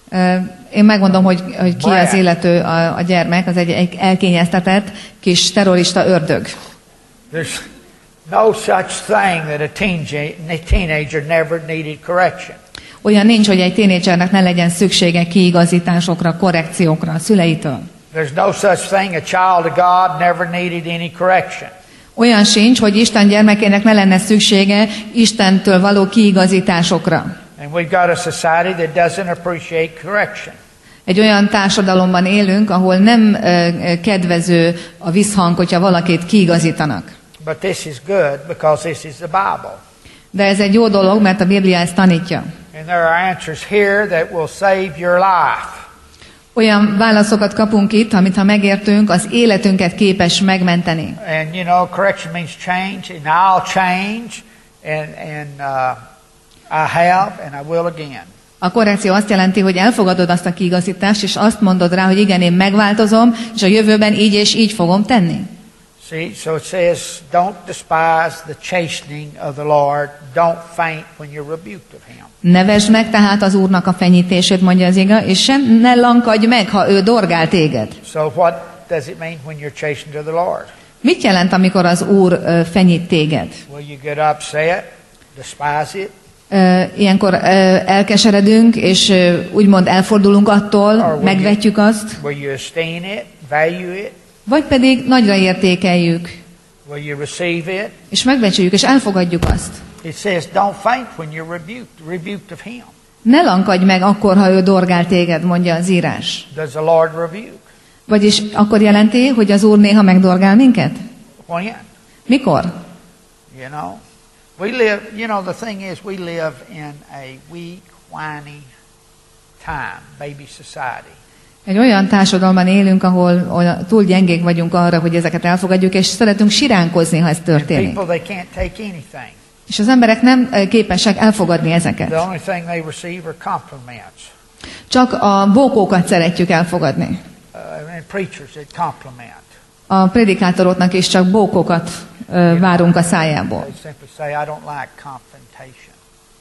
Én megmondom, hogy, hogy ki az illető a, a gyermek, az egy, egy elkényeztetett kis terrorista ördög. There's no such thing that a teenager never needed correction. Olyan nincs, hogy egy tínédzsernek ne legyen szüksége kiigazításokra, korrekciókra a szüleitől. There's no such thing a child of God never needed any correction. Olyan sincs, hogy Isten gyermekének ne lenne szüksége Istentől való kiigazításokra. And we've got a society that doesn't appreciate correction. Egy olyan társadalomban élünk, ahol nem uh, kedvező a visszhang, hogyha valakit kiigazítanak. But this is good because this is the Bible. De ez egy jó dolog, mert a Biblia ezt tanítja. And there are answers here that will save your life. Olyan válaszokat kapunk itt, amit ha megértünk, az életünket képes megmenteni. And you know, correction means change, and I'll change, And, and uh, I have and I will again. A korrekció azt jelenti, hogy elfogadod azt a kiigazítást, és azt mondod rá, hogy igen, én megváltozom, és a jövőben így és így fogom tenni. See, so it says, don't despise the chastening of the Lord. Don't faint when you're rebuked of him. Ne vesd meg tehát az Úrnak a fenyítését, mondja az ige, és sem ne lankadj meg, ha ő dorgál téged. So what does it mean when you're chastened of the Lord? Mit jelent, amikor az Úr ö, fenyít téged? Will you get upset, despise it? Ö, ilyenkor ö, elkeseredünk, és ö, úgymond elfordulunk attól, megvetjük azt, Will you esteem it, value it? vagy pedig nagyra értékeljük, Will you receive it? és megbecsüljük, és elfogadjuk azt. It says, don't faint when you're rebuked, rebuked of him. Ne lankadj meg akkor, ha ő dorgál téged, mondja az írás. Does the Lord rebuke? Vagyis akkor jelenti, hogy az Úr néha megdorgál minket? When? Mikor? You know? We live, you know, the thing is, we live in a weak, whiny time, baby society. Egy olyan társadalomban élünk, ahol olyan, túl gyengék vagyunk arra, hogy ezeket elfogadjuk, és szeretünk siránkozni, ha ez And történik. people, they can't take anything. És az emberek nem eh, képesek elfogadni ezeket. The only thing they receive are compliments. Csak a bókókat szeretjük elfogadni. Uh, and preachers that compliment. A prédikátoroknak is csak bókókat ö, várunk a szájából. They simply say, I don't like confrontation.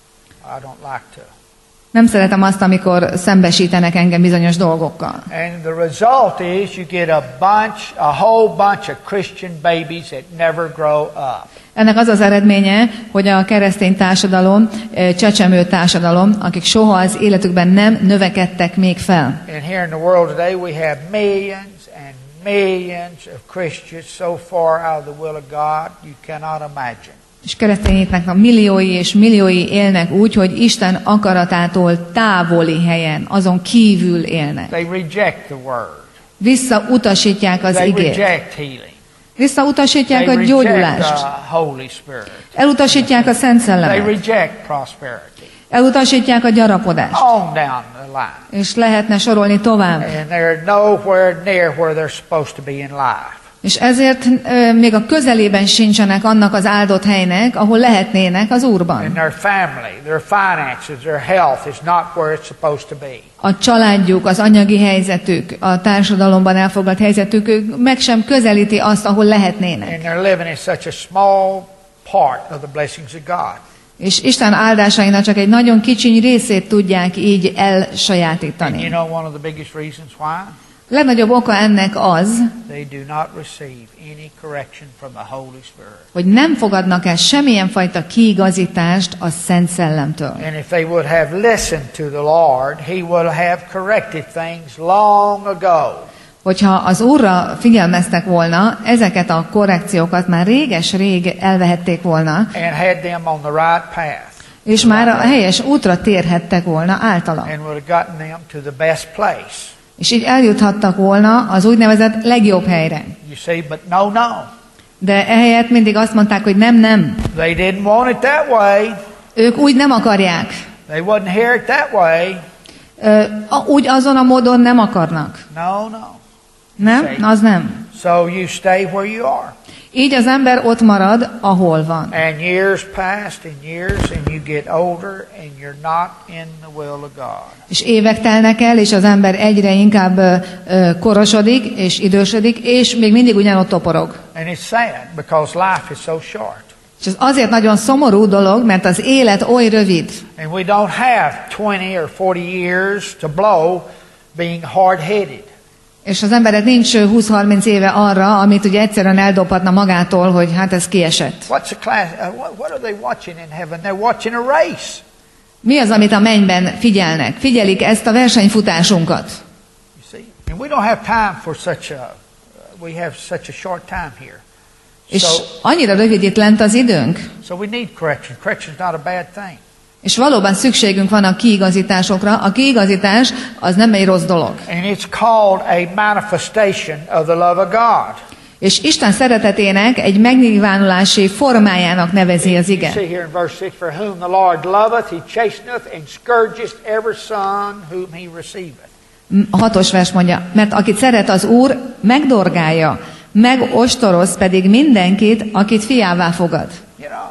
I don't like to. Nem szeretem azt, amikor szembesítenek engem bizonyos dolgokkal. And the result is you get a bunch, a whole bunch of Christian babies that never grow up. Ennek az az eredménye, hogy a keresztény társadalom, ö, csecsemő társadalom, akik soha az életükben nem növekedtek még fel. And here in the world today we have millions and millions of Christians so far out of the will of God you cannot imagine. És keresztényeknek a milliói és milliói élnek úgy, hogy Isten akaratától távoli helyen, azon kívül élnek. They reject the word. Visszautasítják az They igét. reject healing. Visszautasítják They a reject gyógyulást. the Holy Spirit. Elutasítják a Szent They Szellemet. reject prosperity. Elutasítják a gyarapodást. On down the line. És lehetne sorolni tovább. And they're nowhere near where they're supposed to be in life. És ezért ö, még a közelében sincsenek annak az áldott helynek, ahol lehetnének az And Úrban. their family, their finances, their health is not where it's supposed to be. A családjuk, az anyagi helyzetük, a társadalomban elfoglalt helyzetük, ők meg sem közelíti azt, ahol lehetnének. And they're living in such a small part of the blessings of God. És Isten áldásainak csak egy nagyon kicsiny részét tudják így And you elsajátítani. know one of the biggest reasons why? Legnagyobb oka ennek az, They do not receive any correction from the Holy Spirit. hogy nem fogadnak el semmilyen fajta kiigazítást a Szent Szellemtől. And if they would have listened to the Lord, He would have corrected things long ago. Hogyha az Úrra figyelmeztek volna, ezeket a korrekciókat már réges-rég elvehették volna, And had them on the right path. és már a helyes útra térhettek volna általa. And would have gotten them to the best place. És így eljuthattak volna az úgynevezett legjobb helyre. You see, but no, no. De ehelyett mindig azt mondták, hogy nem, nem. They didn't want it that way. Ők úgy nem akarják. They wouldn't hear it that way. Ö, a- úgy azon a módon nem akarnak. No, no. Nem? Az nem. So you stay where you are. Így az ember ott marad, ahol van. And years passed and years and you get older and you're not in the will of God. És évek telnek el, és az ember egyre inkább ö, ö, korosodik, és idősödik, és még mindig ugyanott toporog. And it's sad because life is so short. És ez azért nagyon szomorú dolog, mert az élet oly rövid. And we don't have twenty or forty years to blow being hard-headed. És az emberek nincs húsz-harminc éve arra, amit ugye egyszerűen eldobhatna magától, hogy hát ez kiesett. What's the class? Uh, what, what are they watching in heaven? They're watching a race. Mi az, amit a mennyben figyelnek? Figyelik ezt a versenyfutásunkat. You see? And we don't have time for such a, we have such a short time here. És So, annyira rövid itt lent az időnk, so we need correction. Correction is not a bad thing. és valóban szükségünk van a kiigazításokra. A kiigazítás az nem egy rossz dolog. And it's called a manifestation of the love of God. És Isten szeretetének egy megnyilvánulási formájának nevezi az You ige. see here in verse six, for whom the Lord loveth, he chasteneth and scourgeth every son whom he receiveth. A hatos vers mondja, mert akit szeret az Úr, megdorgálja, megostoroz pedig mindenkit, akit fiává fogad. You know,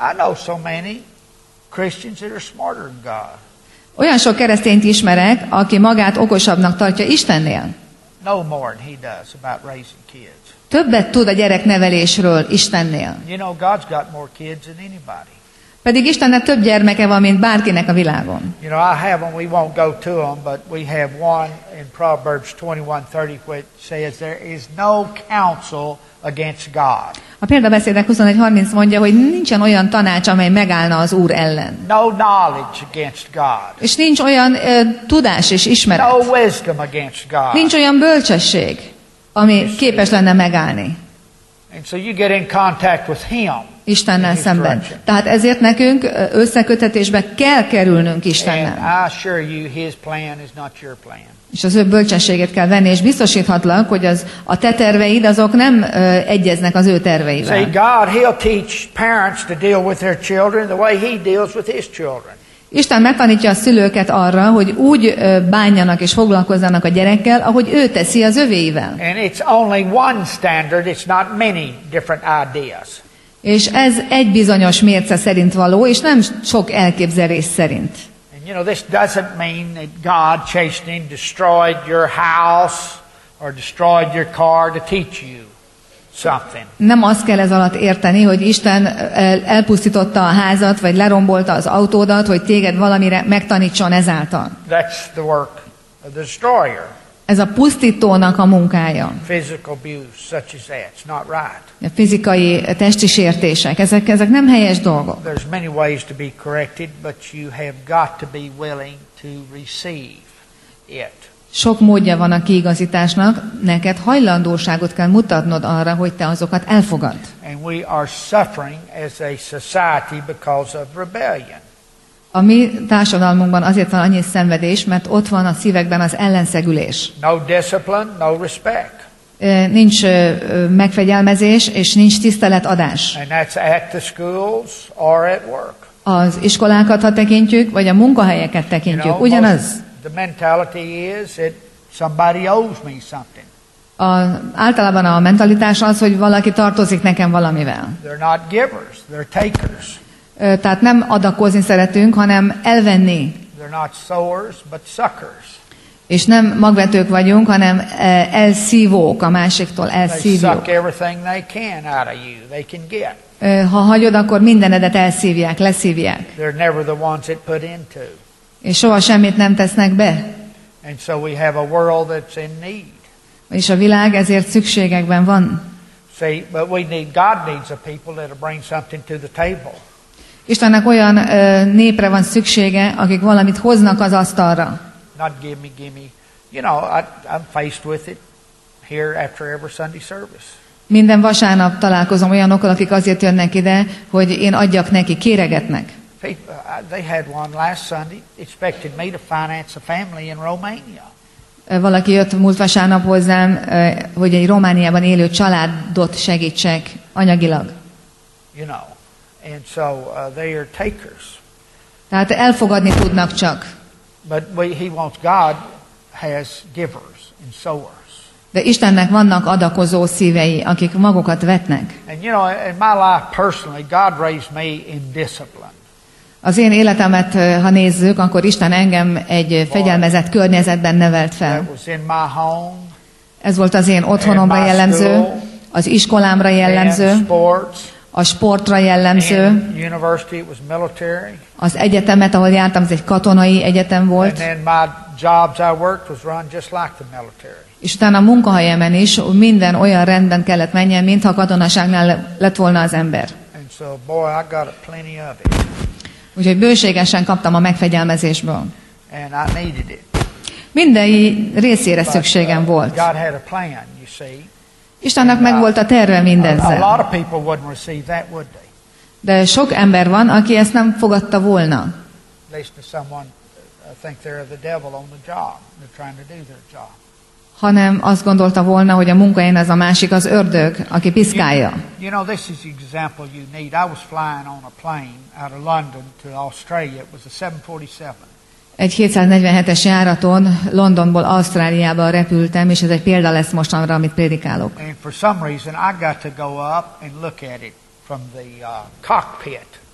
I know so many Christians that are smarter than God. Olyan sok keresztényt ismerek, aki magát okosabbnak tartja Istennél. No more than he does about raising kids. Többet tud a gyereknevelésről Istennél. You know, God's got more kids than anybody. Pedig Istennek több gyermeke van, mint bárkinek a világon. You know, I have them. We won't go to them, but we have one in Proverbs twenty-one thirty, which says there is no counsel against God. A példabeszédek huszonegy harminc mondja, hogy nincsen olyan tanács, amely megállna az Úr ellen. No knowledge against God. És nincs olyan uh, tudás és ismeret. No wisdom against God. Nincs olyan bölcsesség, ami képes lenne megállni And so you get in contact with Him. Istennel szemben. Tehát ezért nekünk összekötetésbe kell kerülnünk And Istennel. I assure you, His plan is not your plan. És az ő bölcsességét kell venni, és biztosíthatlak, hogy az, a te terveid azok nem ö, egyeznek az ő See, terveivel. God, He'll teach parents to deal with their children the way He deals with His children. Isten megtanítja a szülőket arra, hogy úgy ö, bánjanak és foglalkozzanak a gyerekkel, ahogy ő teszi az övéivel. And it's only one standard, it's not many different ideas. És ez egy bizonyos mérce szerint való, és nem sok elképzelés szerint. And you know, this doesn't mean that God chastening destroyed your house or destroyed your car to teach you something. Nem azt kell ez alatt érteni, hogy Isten el- elpusztította a házat, vagy lerombolta az autódat, hogy téged valamire megtanítson ezáltal. That's the work of the destroyer. Ez a pusztítónak a munkája. Physical abuse such as that, it's not right. A fizikai, testi sértések, ezek, ezek nem helyes dolgok. There's many ways to be corrected, but you have got to be willing to receive it. Sok módja van a kiigazításnak, neked hajlandóságot kell mutatnod arra, hogy te azokat elfogadd. And we are suffering as a society because of rebellion. A mi társadalmunkban azért van annyi szenvedés, mert ott van a szívekben az ellenszegülés. No discipline, no respect. Ö, Nincs ö, ö, megfegyelmezés, és nincs tiszteletadás. And that's at the schools or at work. Az iskolákat, ha tekintjük, vagy a munkahelyeket You tekintjük, know, ugyanaz. most the mentality is that somebody owes me something. A, általában a mentalitás az, hogy valaki tartozik nekem valamivel. They're not givers, they're takers. Ö, Tehát nem adakozni szeretünk, hanem elvenni. They're not sowers, but suckers. És nem magvetők vagyunk, hanem e, elszívók a másiktól, They elszívjuk. suck everything they can out of you. They can get. Ö, Ha hagyod, akkor mindenedet elszívják, leszívják. They're never the ones that put into. És soha semmit nem tesznek be. And so we have a world that's in need. És a világ ezért szükségekben van. See, but we need, God needs a people that'll bring something to the table. Istennek olyan ö, népre van szüksége, akik valamit hoznak az asztalra. Not give me, give me. You know, I, I'm faced with it here after every Sunday service. Minden vasárnap találkozom olyanokkal, akik azért jönnek ide, hogy én adjak neki, kéregetnek. People, uh, they had one last Sunday, expected me to finance a family in Romania. Ö, Valaki jött múlt vasárnap hozzám, ö, hogy egy Romániában élő családot segítsek anyagilag. You know, and so uh, they are takers. Tehát elfogadni tudnak csak. But we, he wants, God has givers and sowers. De Istennek vannak adakozó szívei, akik magukat vetnek. And you know, in my life personally, God raised me in discipline. Az én életemet, ha nézzük, akkor Isten engem egy fegyelmezett környezetben nevelt fel. That was in my home, Ez volt az én otthonomra in my jellemző, school, az iskolámra in jellemző, sports, a sportra jellemző, in university, it was military. az egyetemet, ahol jártam, ez egy katonai egyetem And volt, then my jobs I worked was run just like the military. és utána a munkahelyemen is minden olyan rendben kellett menjen, mintha katonaságnál lett volna az ember. And so, boy, I got plenty of it. Úgyhogy bőségesen kaptam a megfegyelmezésből. And I needed it. Minden részére But, szükségem uh, volt. God had a plan, you see. Istennek meg volt a terve A, a mindezzel. lot of people wouldn't receive that, would they? De sok ember van, aki ezt nem fogadta volna. At least to someone uh, think they're the devil on the job. They're trying to do their job. Hanem azt gondolta volna, hogy a munkahelyen az a másik az ördög, aki piszkálja. You know, this is the example you need. I was flying on a plane out of London to Australia. It was a seven forty-seven. Egy hétszáznegyvenhetes járaton Londonból Ausztráliába repültem, és ez egy példa lesz most arra, amit prédikálok. And for some reason, I got to go up and look at it from the uh, cockpit.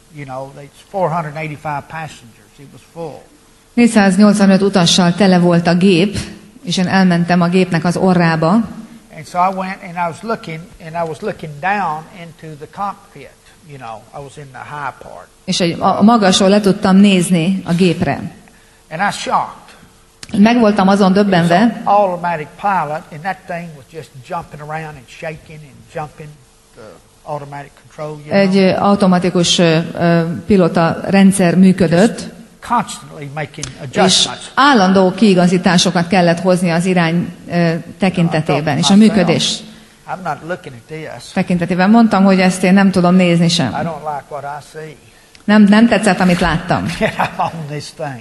You know, it's four hundred eighty-five passengers. It was full. négyszáznyolcvanöt utassal tele volt a gép, és én elmentem a gépnek az orrába. And so I went and I was looking, and I was looking down into the cockpit. You know, I was in the high part. És a magasról le tudtam nézni a gépre. And I shocked. Meg voltam azon döbbenve. Automatic pilot, and that thing was just jumping around and shaking and jumping. The automatic control. You Egy know? automatikus uh, pilota rendszer működött. Constantly making És adjustments. állandó kiigazításokat kellett hozni az irány uh, tekintetében, és a működés I'm not looking at this. tekintetében. Mondtam, hogy ezt én nem tudom nézni sem. I don't like what I see. Nem, nem tetszett, amit láttam. I'm on this thing,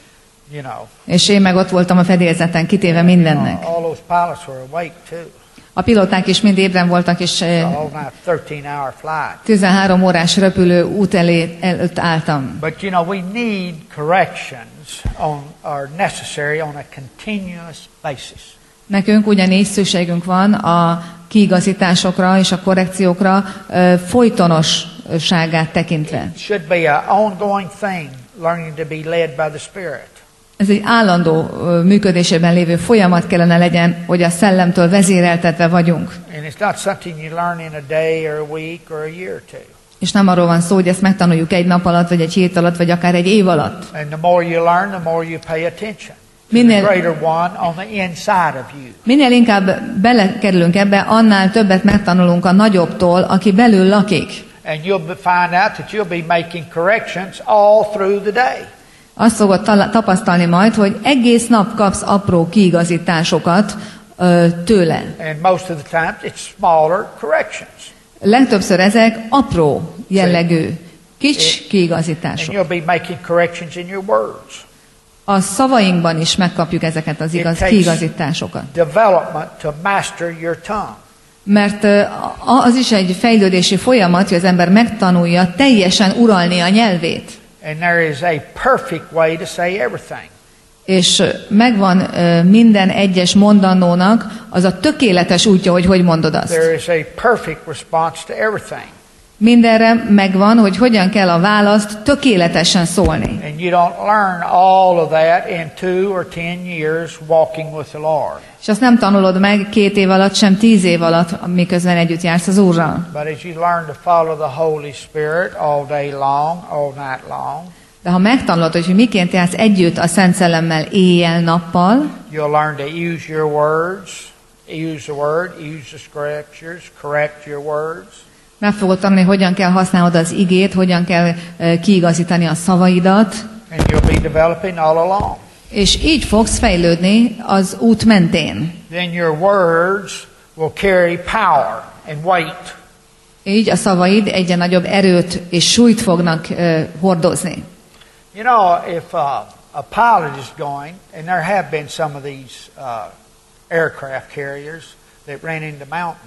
you know. És én meg ott voltam a fedélzeten, kitéve mindennek. All those pilots were awake too. A pilóták is mind ébren voltak, és uh, All night, thirteen hour flight. tizenhárom órás repülő út elé, előtt álltam. But you know, we need corrections on, are necessary on a continuous basis. Nekünk ugyanígy szükségünk van a kiigazításokra és a korrekciókra uh, folytonosságát tekintve. It should be an ongoing thing, learning to be led by the Spirit. Ez egy állandó uh, működésében lévő folyamat kellene legyen, hogy a szellemtől vezéreltetve vagyunk. And it's not something you learn in a day or a week or a year or two. És nem arról van szó, hogy ezt megtanuljuk egy nap alatt, vagy egy hét alatt, vagy akár egy év alatt. And the more you learn, the more you pay attention. Minél- The greater one on the inside of you. Minél inkább belekerülünk ebbe, annál többet megtanulunk a nagyobbtól, aki belül lakik. And you'll be- find out that you'll be making corrections all through the day. Azt fogod tala- tapasztalni majd, hogy egész nap kapsz apró kiigazításokat ö, tőle. And most of the time, it's smaller corrections. Legtöbbször ezek apró jellegű, kis kiigazítások. And you'll be making corrections in your words. A szavainkban is megkapjuk ezeket az igaz, It takes kiigazításokat. development to master your tongue. Mert ö, a- az is egy fejlődési folyamat, hogy az ember megtanulja teljesen uralni a nyelvét. And there is a perfect way to say everything. És ö, megvan ö, minden egyes mondanónak az a tökéletes útja, hogy hogy mondod azt. There is a perfect response to everything. Mindenre megvan, hogy hogyan kell a választ tökéletesen szólni. And you don't learn all of that in two or ten years walking with the Lord. És azt nem tanulod meg két év alatt, sem tíz év alatt, miközben együtt jársz az Úrral. But as you learn to follow the Holy Spirit all day long, all night long, De ha megtanulod, hogy miként jársz együtt a Szent Szellemmel éjjel-nappal, you'll learn to use your words, use the word, use the scriptures, correct your words. meg fogod tanulni, hogyan kell használnod az igét, hogyan kell ö, kiigazítani a szavaidat, And you'll be developing all along. és így fogsz fejlődni az út mentén. Then your words will carry power and weight. Így a szavaid egyre nagyobb erőt és súlyt fognak ö, hordozni. You know, if uh, a pilot is going, and there have been some of these uh, aircraft carriers that ran into mountains.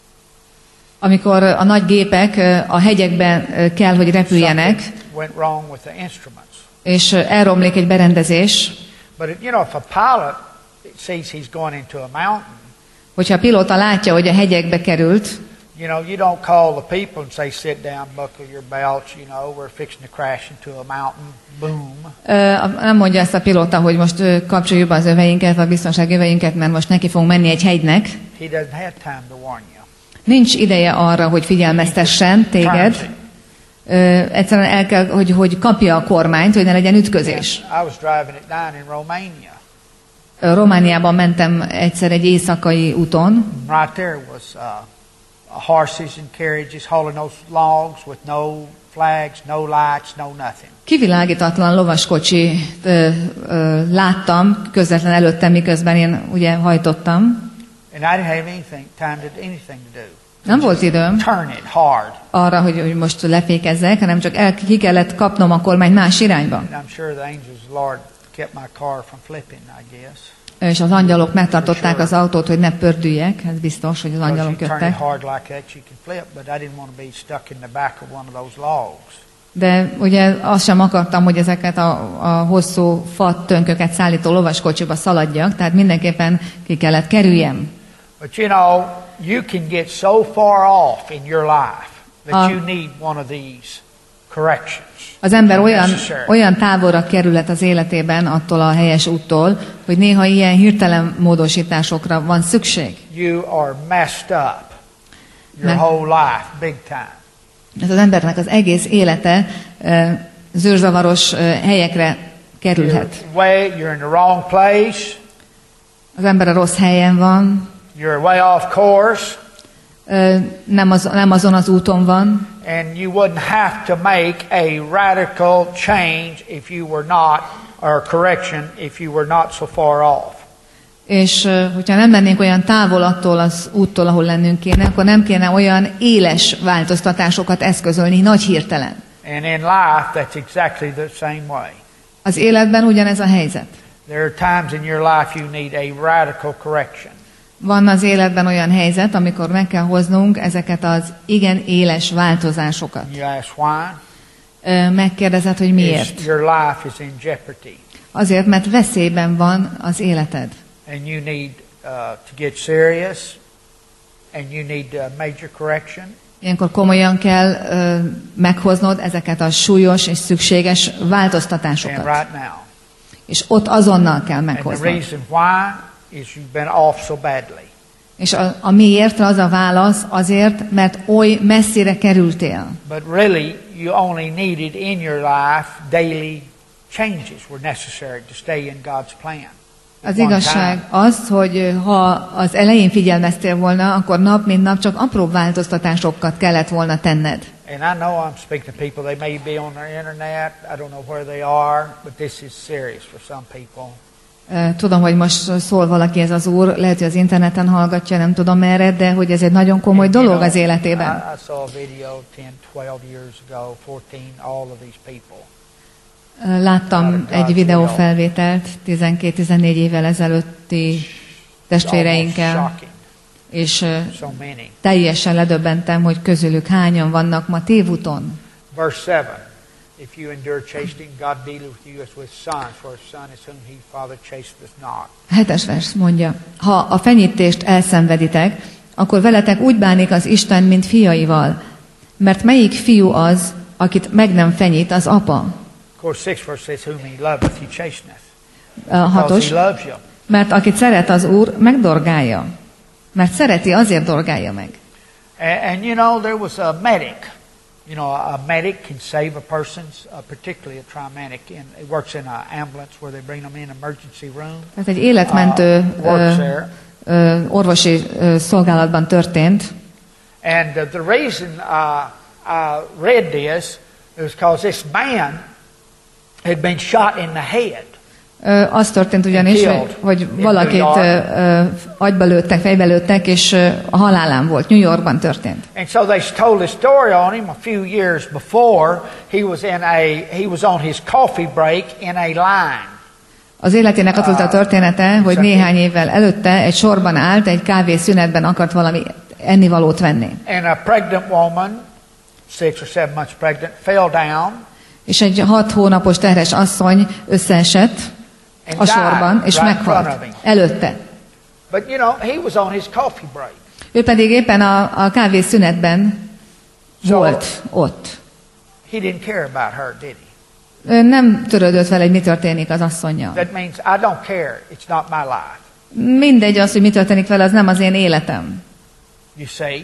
Amikor a nagy gépek ö, a hegyekben ö, kell, hogy repüljenek, Something went wrong with the instruments. és ö, elromlik egy berendezés, But it, you know, if a pilot sees he's going into a mountain, hogyha a pilóta látja, hogy a hegyekbe került, you know, you don't call the people and say, sit down, buckle your belts, you know, we're fixing to crash into a mountain, boom. Ö, nem mondja ezt a pilóta, hogy most ö, kapcsoljuk be az öveinket, vagy biztonsági öveinket, mert most neki fogunk menni egy hegynek. He doesn't have time to warn you. Nincs ideje arra, hogy figyelmeztessen téged. Ö, egyszerűen el kell, hogy, hogy kapja a kormányt, hogy ne legyen ütközés. I was driving it down in Romania. Ö, Romániában mentem egyszer egy éjszakai úton, Right there was uh, horses and carriages hauling those logs with no flags, no lights, no nothing. kivilágítatlan lovaskocsi ö, ö, láttam közvetlen előttem, miközben én ugye hajtottam. And I didn't have anything, time to anything to do. Nem volt időm Turn it hard. arra, hogy, hogy most lefékezzek, hanem csak el, ki kellett kapnom a kormányt más irányba. And I'm sure the angels of the Lord kept my car from flipping, I guess. És az angyalok megtartották az autót, hogy ne pördüljek, ez biztos, hogy az Because angyalok you turn it jöttek. hard like that, you can flip, but I didn't want to be stuck in the back of one of those logs. De ugye azt sem akartam, hogy ezeket a, a hosszú fa tönköket szállító lovaskocsiba szaladjak, tehát mindenképpen ki kellett kerüljem. But you know, you can get so far off in your life that Ah. you need one of these corrections. Az ember olyan, olyan távolra kerülhet az életében attól a helyes úttól, hogy néha ilyen hirtelen módosításokra van szükség. You are messed up your Mert- whole life, big time. Ez az embernek az egész élete uh, zűrzavaros uh, helyekre kerülhet. You're, way, you're in the wrong place. Az ember a rossz helyen van, You're way off course. uh, nem, az, nem azon az úton van, And you wouldn't have to make a radical change if you were not, or correction, if you were not so far off. és uh, hogyha nem lennénk olyan távol attól az úttól, ahol lennünk kéne, akkor nem kéne olyan éles változtatásokat eszközölni nagy hirtelen. And in life, that's exactly the same way. Az életben ugyanez a helyzet. There are times in your life you need a radical correction. Van az életben olyan helyzet, amikor meg kell hoznunk ezeket az igen éles változásokat. You ask why? Ö, Megkérdezed, hogy miért? Is your life is in jeopardy. Azért, mert veszélyben van az életed. And you need uh, to get serious. And you need uh, major correction. Ilyenkor komolyan kell ö, meghoznod ezeket a súlyos és szükséges And változtatásokat. right now. És ott azonnal kell And the meghoznod. reason why is you've been off so badly. És a, a miértre az a válasz azért, mert oly messzire kerültél. But really, you only needed in your life daily changes were necessary to stay in God's plan. Az One igazság time. az, hogy ha az elején figyelmeztél volna, akkor nap mint nap csak apró változtatásokat kellett volna tenned. And I know I'm speaking to people, they may be on the internet, I don't know where they are, but this is serious for some people. Ö, Tudom, hogy most szól valaki ez az úr, lehet, hogy az interneten hallgatja, nem tudom merre, de hogy ez egy nagyon komoly And, you dolog know, az életében. I, I saw a video ten, twelve years ago, fourteen, all of these people. Ö, Láttam egy videófelvételt tizenkét-tizennégy évvel ezelőtti Almost testvéreinkkel, shocking, és ö, so many. teljesen ledöbbentem, hogy közülük hányan vannak ma tévúton. Verse seven. If you endure chastening, God dealeth with you as with sons, for a son is whom he father chasteneth not. Hetes vers mondja, ha a fenyítést elszenveditek, akkor veletek úgy bánik az Isten, mint fiaival. Mert melyik fiú az, akit meg nem fenyít az apa? Of course, sixth verse says, whom he loveth, he chasteneth. A hatos, Because he loves you. mert akit szeret az Úr, megdorgálja. Mert szereti, azért dorgálja meg. And, and you know, there was a medic. You know, a, a medic can save a person's, uh, particularly a trimedic. And it works in an ambulance where they bring them in emergency room. Tehát egy életmentő Uh, works ö, there. ö, orvosi ö, szolgálatban történt, And uh, the reason uh, I read this is because this man had been shot in the head. Ö, Az történt ugyanis, hogy, hogy valakit ö, ö, agyba lőttek, fejbe lőttek, és ö, a halálán volt. New Yorkban történt. And so they told the story on him a few years before. He was in a he was on his coffee break in a line. Az életének az volt a története, hogy néhány évvel előtte egy sorban állt, egy kávészünetben akart valami ennivalót venni. And a pregnant woman, six or seven months pregnant, fell down És egy hat hónapos terhes asszony összeesett a sorban, és meghalt előtte. But you know, he was on his coffee break. Ő pedig éppen a, a kávészünetben volt ott. He didn't care about her, did he? Ő nem törődött vele, hogy mi történik az asszonnyal. That means I don't care. It's not my life. Mindegy az, hogy mi történik vele, az nem az én életem. You see?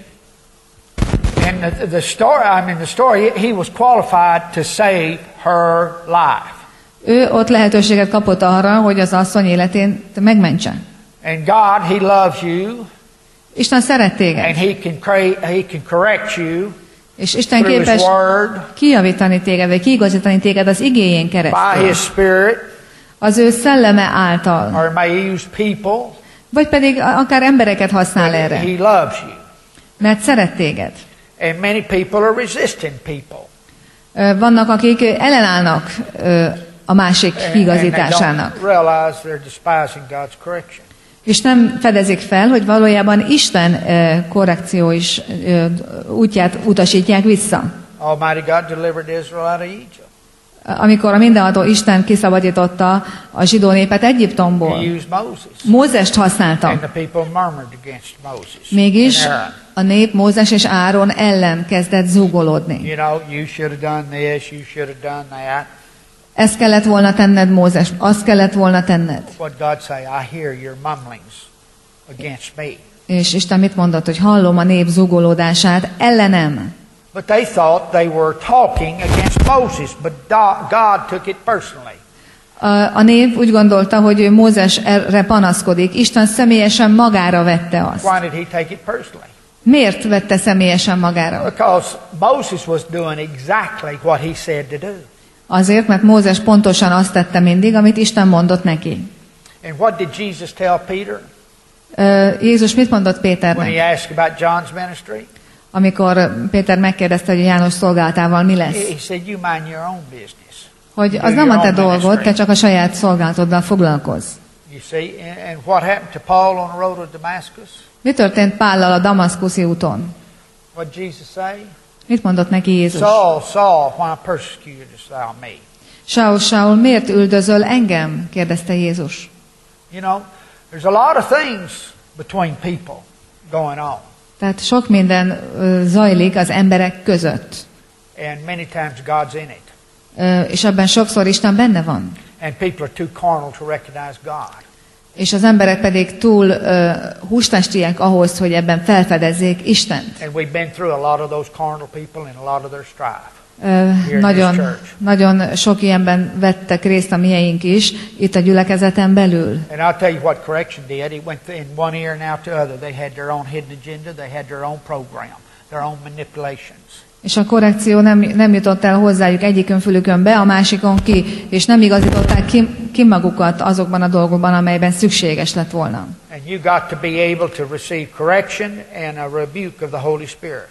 And the, the story, I mean the story, he was qualified to save her life. Ő ott lehetőséget kapott arra, hogy az asszony életén megmentse. And God, he loves you, Isten szeret téged, and he can cra- he can correct you és Isten through his képes word, kijavítani téged, vagy kiigazítani téged az igéjén by keresztül. his spirit, Az ő szelleme által. or may use people. Vagy pedig akár embereket használ erre. He loves you. Mert szeret téged. And many people are resisting people. Ö, Vannak, akik ellenállnak ö, a másik And, and they kiigazításának. don't realize they're despising God's correction. És nem fedezik fel, hogy valójában Isten ö, korrekció is ö, útját utasítják vissza. Almighty God delivered Israel out of Egypt. amikor a mindenható Isten kiszabadította a zsidó népet Egyiptomból. He used Moses. Mózest használta. And the people murmured against Moses. Mégis and Aaron. a nép Mózes és Áron ellen kezdett zúgolódni. You know, you should have done this, you should have done that. Ezt kellett volna tenned, Mózes, azt kellett volna tenned. What God say? I hear your mumblings against me. És Isten mit mondott, hogy hallom a nép zúgolódását ellenem. But they thought they were talking against Moses, but God took it personally. A, a nép úgy gondolta, hogy Mózes erre panaszkodik. Isten személyesen magára vette azt. Why did he take it personally? Miért vette személyesen magára? Because Moses was doing exactly what he said to do. Azért, mert Mózes pontosan azt tette mindig, amit Isten mondott neki. And what did Jesus tell Peter? Uh, Jézus mit mondott When he Péternek? asked about John's ministry? Amikor Péter megkérdezte, hogy János szolgálatával mi lesz. He said, you mind your own business. Hogy az nem a te dolgod, te csak a saját szolgálatoddal foglalkozz. You see, and, and what happened to Paul on the road to Damascus? Mi történt Pállal a damaszkuszi úton? What did Jesus say? Mit mondott neki Jézus? Saul, Saul, why persecutest thou me? Saul, Saul, miért üldözöl engem? Kérdezte Jézus. You know, there's a lot of things between people going on. Tehát sok minden ö, zajlik az emberek között. And many times God's in it. Ö, és ebben sokszor Isten benne van. And people are too carnal to recognize God. És az emberek pedig túl ö, hústestiek ahhoz, hogy ebben felfedezzék Istent. And we've been through a lot of those carnal people and a lot of their strife. Ö, nagyon, nagyon sok ilyenben vettek részt a mieink is, itt a gyülekezeten belül. And I'll tell you what correction did. It went in one ear and out the other. They had their own hidden agenda. They had their own program, their own manipulations. És a korrekció nem, nem jutott el hozzájuk egyikön fülükön be, a másikon ki, és nem igazították ki, ki magukat azokban a dolgokban, amelyben szükséges lett volna. And you got to be able to receive correction and a rebuke of the Holy Spirit.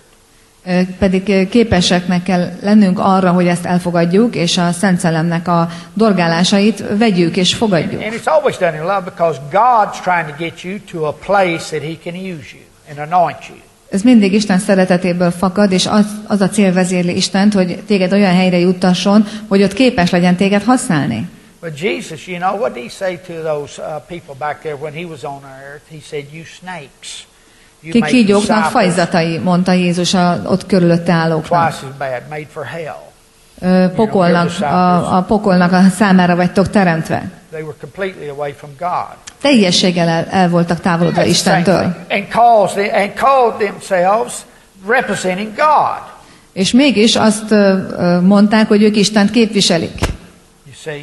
Pedig képeseknek kell lennünk arra, hogy ezt elfogadjuk, és a Szent Szellemnek a dorgálásait vegyük és fogadjuk. And it's always done in love because God's trying to get you to a place that He can use you and anoint you. Ez mindig Isten szeretetéből fakad, és az, az a cél vezérli Istent, hogy téged olyan helyre juttasson, hogy ott képes legyen téged használni. But Jesus, you know, what did He say to those uh, people back there when He was on earth? He said, you snakes. Ki kígyóknak fajzatai, mondta Jézus a, ott körülötte állóknak. Twice as bad, made for hell. Ö, pokolnak, a, a pokolnak a számára vagytok teremtve. They were completely away from God. Teljességgel el, el voltak távolodva Istentől. And called them, and called themselves representing God. És mégis azt ö, mondták, hogy ők Istent képviselik. You see,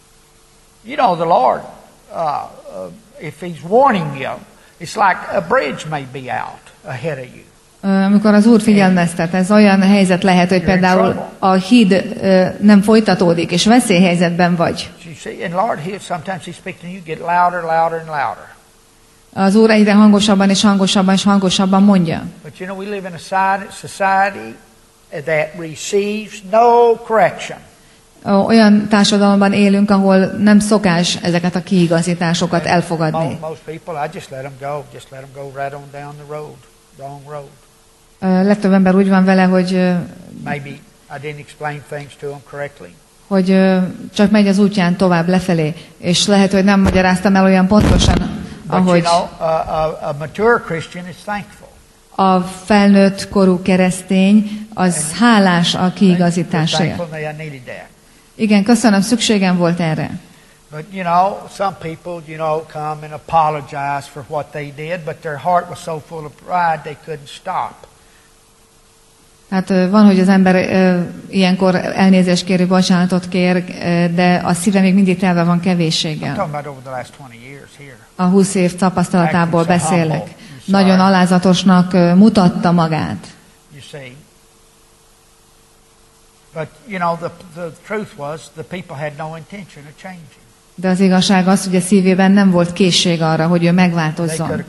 you know the Lord, uh, uh, if He's warning you, it's like a bridge may be out ahead of you. Amikor az Úr figyelmeztet, ez olyan helyzet lehet, hogy például a híd ö, nem folytatódik, és veszélyhelyzetben vagy. You see, and Lord, He sometimes He's speaking to you, get louder, louder, and louder. Az Úr egyre hangosabban és hangosabban és hangosabban mondja. But you know, we live in a society that receives no correction. Olyan társadalomban élünk, ahol nem szokás ezeket a kiigazításokat elfogadni. Most people, I just let them go, just let them go right on down the road, wrong road. Uh, legtöbb ember úgy van vele, hogy uh, maybe I didn't explain things to them correctly. Hogy uh, csak megy az útján tovább lefelé, és lehet, hogy nem magyaráztam el olyan pontosan, ahogy But you know, a, a, a mature Christian is thankful. A felnőtt korú keresztény az hálás a kiigazításért. Igen, köszönöm, szükségem volt erre. But you know, some people, you know, come and apologize for what they did, but their heart was so full of pride they couldn't stop. Hát van, hogy az ember uh, ilyenkor elnézést kér, bocsánatot kér, uh, de a szíve még mindig telve van kevéssséggel. A húsz év tapasztalatából beszélek. Nagyon alázatosnak uh, mutatta magát. De az igazság az, hogy a szívében nem volt készség arra, hogy ő megváltozzon.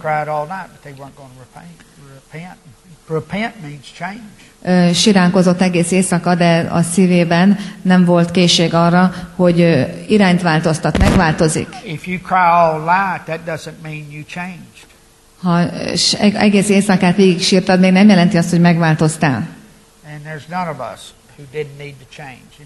Uh, siránkozott egész éjszaka, de a szívében nem volt készség arra, hogy uh, irányt változtat, megváltozik. Ha egész éjszakát végig sírtad, még nem jelenti azt, hogy megváltoztál.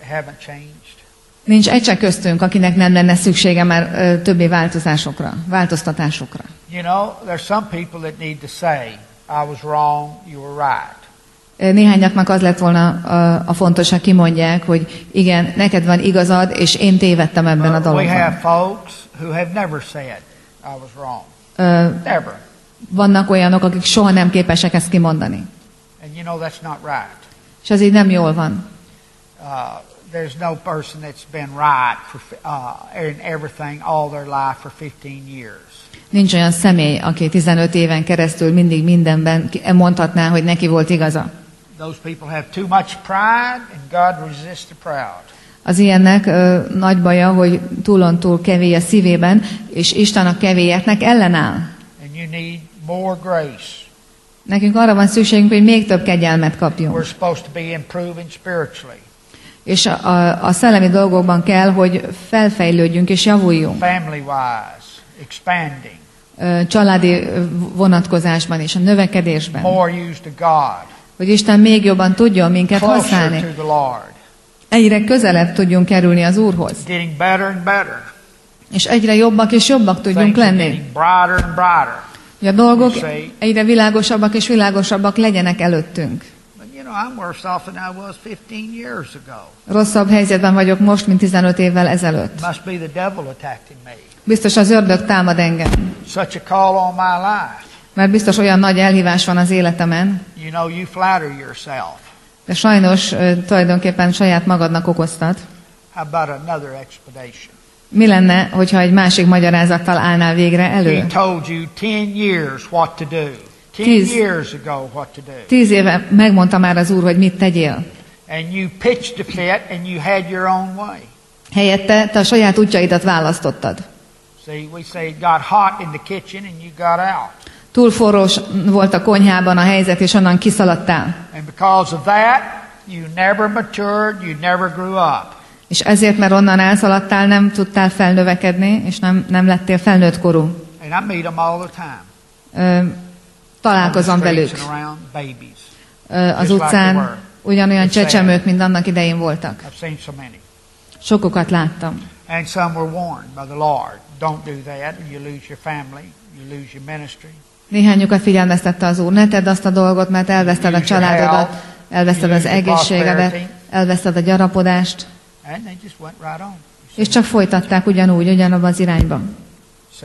haven't changed. Nincs egy se köztünk, akinek nem lenne szüksége már ö, többi változásokra, változtatásokra. You know, there's some people that need to say, I was wrong, you were right. Néhányaknak az lett volna a, a fontos, ha kimondják, hogy igen, neked van igazad, és én tévedtem ebben a But we have dologban. folks who have never said, I was wrong. Ö, Never. vannak olyanok, akik soha nem képesek ezt kimondani. And you know that's not right. És ez így nem jól van. Uh, there's no person that's been right for, uh, in everything all their life for fifteen years. Nincs olyan személy, aki tizenöt éven keresztül mindig mindenben mondhatná, hogy neki volt igaza. Those people have too much pride, and God resists the proud. Az ilyennek ö, nagy baja, hogy túlontúl kevély a szívében, és Isten a kevélyeknek ellenáll. And you need more grace. Nekünk arra van szükségünk, hogy még több kegyelmet We're kapjunk. supposed to be improving spiritually, És a, a, a szellemi dolgokban kell, hogy felfejlődjünk és javuljunk. family-wise, expanding, Ö, Családi ö, vonatkozásban és a növekedésben. more used to God, Hogy Isten még jobban tudjon minket closer használni. to the Lord, Egyre közelebb tudjunk kerülni az Úrhoz. getting better and better. És egyre jobbak és jobbak tudjunk Things are lenni. getting brighter and brighter. Hogy a dolgok egyre világosabbak és világosabbak legyenek előttünk. But you know, I'm worse off than I was fifteen years ago. Rosszabb helyzetben vagyok most, mint tizenöt évvel ezelőtt. It must be the devil attacking me. Biztos az ördög támad engem. Such a call on my life. Mert biztos olyan nagy elhívás van az életemen, You know, you flatter yourself. de sajnos ö, tulajdonképpen saját magadnak okoztad. How about another explanation? Mi lenne, hogyha egy másik magyarázattal állnál végre He elő? told you ten years what to do. Ten Tíz. years ago what to do. Tíz éve megmondta már az Úr, hogy mit tegyél. And you pitched a fit and you had your own way. Helyette te a saját útjaidat választottad. See, we say it got hot in the kitchen and you got out. Túl forrós volt a konyhában a helyzet, és onnan kiszaladtál. And because of that, you never matured, you never grew up. És ezért, mert onnan elszaladtál, nem tudtál felnövekedni, és nem, nem lettél felnőtt korú. And I meet them all the time. Ö, On the találkozom velük. streets and around, babies. Ö, az Just like they utcán were. ugyanolyan It's sad. csecsemők, mint annak idején voltak. I've seen so many. Sokukat láttam. And some were warned by the Lord. Don't do that, and you lose your family, you lose your ministry. Néhányukat figyelmeztette az Úr, ne tedd azt a dolgot, mert elveszted a családodat, elveszted az egészségedet, elveszted a gyarapodást, And they just went right on. és csak folytatták ugyanúgy, ugyanabban az irányban. See,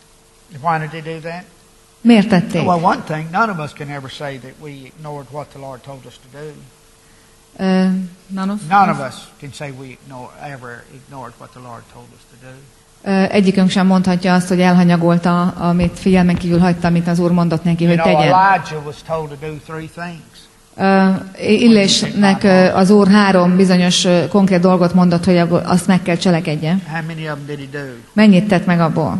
why did they do that? Miért tették? Well, one thing, none of us can ever say that we ignored what the Lord told us to do. Ö, none of- None of us can say we ignore, ever ignored what the Lord told us to do. Ö, Egyikünk sem mondhatja azt, hogy elhanyagolta, amit figyelmen kívül hagyta, amit az Úr mondott neki, You hogy know, tegyen. Elijah was told to do three things. Ö, Illésnek ö, az Úr három bizonyos ö, konkrét dolgot mondott, hogy abból azt meg kell cselekedje. How many of them did he do? Mennyit tett meg abból?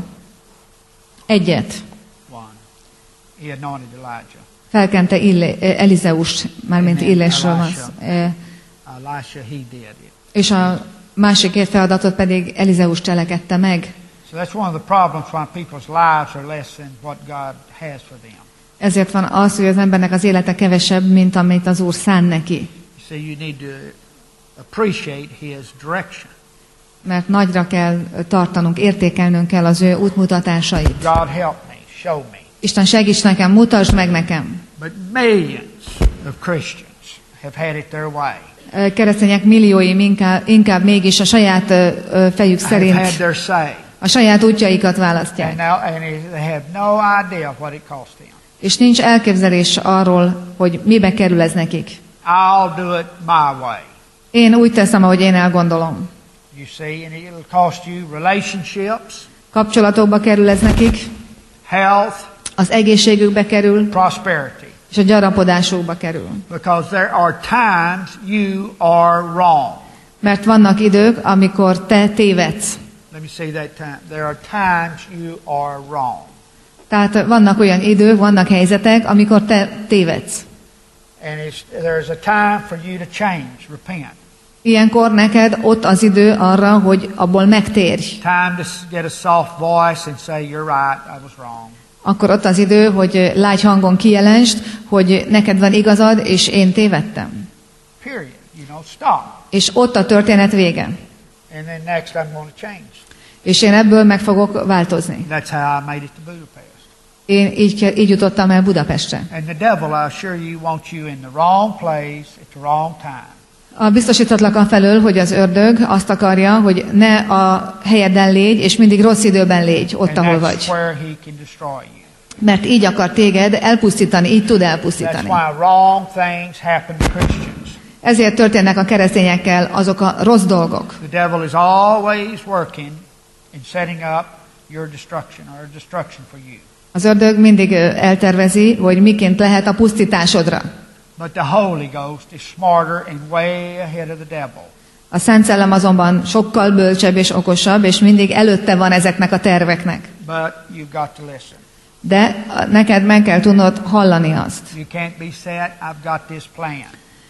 Egyet. One. He anointed Elijah. Felkente Illé, Elizeust, mármint Amen. Illésről van Elisha. szó. Ö, Elisha, he did it. És a másik két feladatot pedig Elizeus cselekedte meg. So that's one of the problems why people's lives are less than what God has for them. Ezért van az, hogy az embernek az élete kevesebb, mint amit az Úr szán neki. You see, you need to appreciate his direction. Mert nagyra kell tartanunk, értékelnünk kell az ő útmutatásait. God help me, show me. Isten segíts nekem, mutasd meg nekem. But millions of Christians have had it their way. Ö, Keresztények milliói inkább, inkább mégis a saját ö, ö, fejük Have had szerint their say. a saját útjaikat And, választják. now, and they have no idea what it cost them. És nincs elképzelés arról, hogy mibe kerül ez nekik. I'll do it my way. Én úgy teszem, ahogy én elgondolom. You see, and it'll cost you relationships, Kapcsolatokba kerül ez nekik, health, az egészségükbe kerül, prosperity. és a gyarapodásukba kerül. Because there are times you are wrong. Mert vannak idők, amikor te tévedsz. Let me say that time. There are times you are wrong. Tehát vannak olyan idők, vannak helyzetek, amikor te tévedsz. And it's, there's a time for you to change, repent. Ilyenkor neked ott az idő arra, hogy abból megtérj. Time to s- get a soft voice and say, you're right, I was wrong. Akkor ott az idő, hogy lágy hangon kijelentsd, hogy neked van igazad, és én tévedtem. Period. You know, know, stop. És ott a történet vége. And then next I'm going to change. És én ebből meg fogok változni. That's how I made it to Budapest. Én így, így jutottam el Budapestre. And the devil, I assure you, wants you in the wrong place at the wrong time. A biztosítatlak afelől, hogy az ördög azt akarja, hogy ne a helyeden légy, és mindig rossz időben légy, ott, And ahol that's vagy. where he can destroy you. Mert így akar téged elpusztítani, így tud That's elpusztítani. why wrong things happen to Christians. Ezért történnek a keresztényekkel azok a rossz dolgok. The devil is always working in setting up your destruction or destruction for you. Az ördög mindig ö, eltervezi, hogy miként lehet a pusztításodra. But the Holy Ghost is smarter and way ahead of the devil. A Szent Szellem azonban sokkal bölcsebb és okosabb, és mindig előtte van ezeknek a terveknek. But you've got to listen. De neked meg kell tudnod hallani azt. You can't be set, I've got this plan.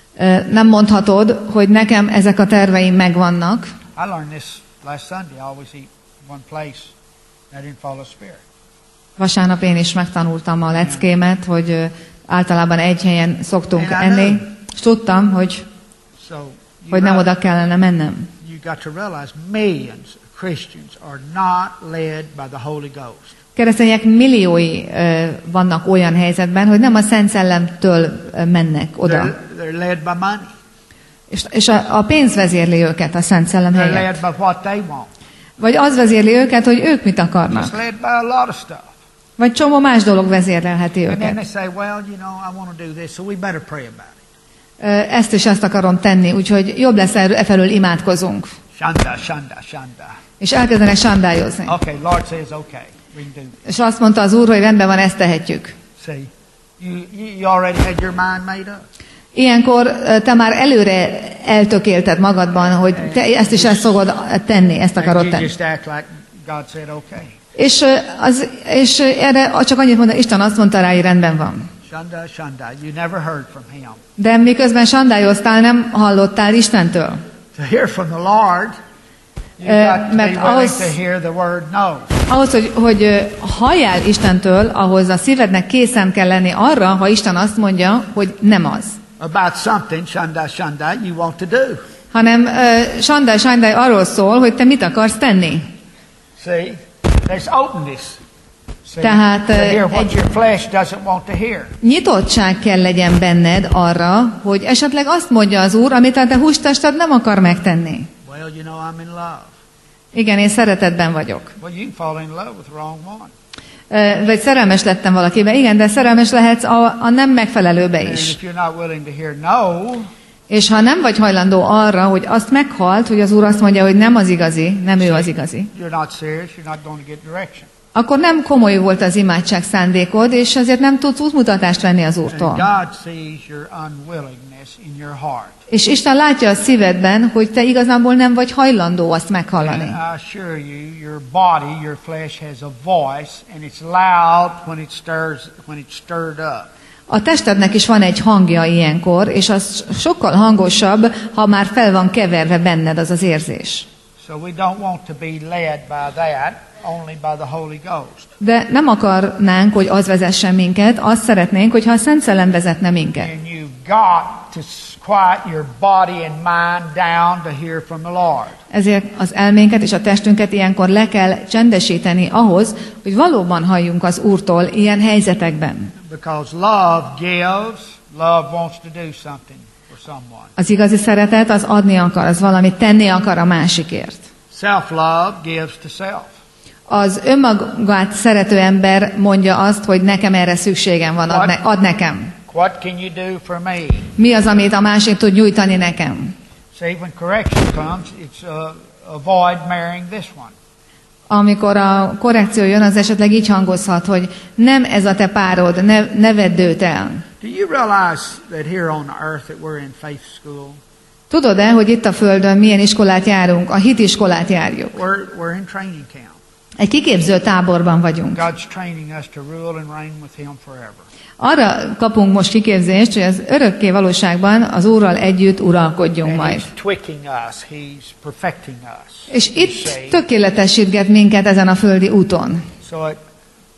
Ö, Nem mondhatod, hogy nekem ezek a terveim megvannak. I learned this last Sunday. I always eat one place. I didn't follow spirit. Vasárnap én is megtanultam a leckémet, hogy ö, általában egy helyen szoktunk And I enni, know. és tudtam, hogy, So you, hogy nem realize- oda kellene mennem. you got to realize millions of Christians are not led by the Holy Ghost. Keresztények milliói ö, vannak olyan helyzetben, hogy nem a Szent Szellemtől ö, mennek oda. They're, they're led by money. És, és a, a pénz vezérli őket a Szent Szellem They're helyett. led by what they want. Vagy az vezérli őket, hogy ők mit It's akarnak. led by a lot of stuff. Vagy csomó más dolog vezérelheti And then they őket. say, well, you know, I want to do this, so we better pray about it. Ö, Ezt is ezt akarom tenni, úgyhogy jobb lesz erről- e felől imádkozunk. Shanda, shanda, shanda. És elkezdenek sandályozni. Okay, Lord says, okay, we can do this. És azt mondta az Úr, hogy rendben van, ezt tehetjük. See, you, you, you already had your mind made up. Ilyenkor ö, te már előre eltökélted magadban, hogy te ezt is ezt fogod tenni, ezt akarod And you tenni. just act like God said, okay. És, ö, az, és ö, erre csak annyit mondta, Isten azt mondta rá, hogy rendben van. Shanda, shanda. You never heard from him. De miközben sandályoztál, nem hallottál Istentől. To hear from the Lord, you've Eh, got to be mert willing ahhoz- to hear the word no. Ahhoz, hogy, hogy ö, halljál Istentől, ahhoz a szívednek készen kell lenni arra, ha Isten azt mondja, hogy nem az. About something, shanda, shanda, you want to do. Hanem uh, sandály, sandály arról szól, hogy te mit akarsz tenni. See, there's openness. See, Tehát, to eh, hear what egy- your flesh doesn't want to hear. Nyitottság kell legyen benned arra, hogy esetleg azt mondja az Úr, amit a te hústested nem akar megtenni. Well, you know, I'm in love. Igen, én szeretetben vagyok. Well, you can fall in love with the wrong one. Ö, Vagy szerelmes lettem valakibe. Igen, de szerelmes lehetsz a, a nem megfelelőbe And is. if you're not willing to hear no, És ha nem vagy hajlandó arra, hogy azt meghalt, hogy az Úr azt mondja, hogy nem az igazi, nem ő az igazi, you're not serious, you're not going to get direction. akkor nem komoly volt az imádság szándékod, és ezért nem tudsz útmutatást venni az And Úrtól. God sees your unwillingness in your heart. És Isten látja a szívedben, hogy te igazából nem vagy hajlandó azt And meghallani. I assure you, your body, your flesh has a voice, and it's loud when it stirs, when it's stirred up. A testednek is van egy hangja ilyenkor, és az sokkal hangosabb, ha már fel van keverve benned az az érzés. So we don't want to be led by that, only by the Holy Ghost. De nem akarnánk, hogy az vezessen minket, azt szeretnénk, hogyha a Szent Szellem vezetne minket. And you've got to quiet your body and mind down to hear from the Lord. Ezért az elménket és a testünket ilyenkor le kell csendesíteni ahhoz, hogy valóban halljunk az Úrtól ilyen helyzetekben. Because love gives, love wants to do something for someone. Az igazi szeretet az adni akar, az valamit tenni akar a másikért. Self-love gives to self. Az önmagát szerető ember mondja azt, hogy nekem erre szükségem van, ad, ne, ad nekem. What can you do for me? Mi az, amit a másik tud nyújtani nekem? See, when correction comes, it's uh, avoid marrying this one. Amikor a korrekció jön, az esetleg így hangozhat, hogy nem ez a te párod, ne, ne vedd őt el. Do you realize that here on the earth that we're in faith school? Tudod-e, hogy itt a Földön milyen iskolát járunk? A hitiskolát járjuk. We're, we're in training camp. Egy kiképző táborban vagyunk. God's training us to rule and reign with Him forever. Arra kapunk most kiképzést, hogy az örökké valóságban az Úrral együtt uralkodjunk And majd. He's tweaking us. He's perfecting us. És you itt see. tökéletesítget minket ezen a földi úton. So it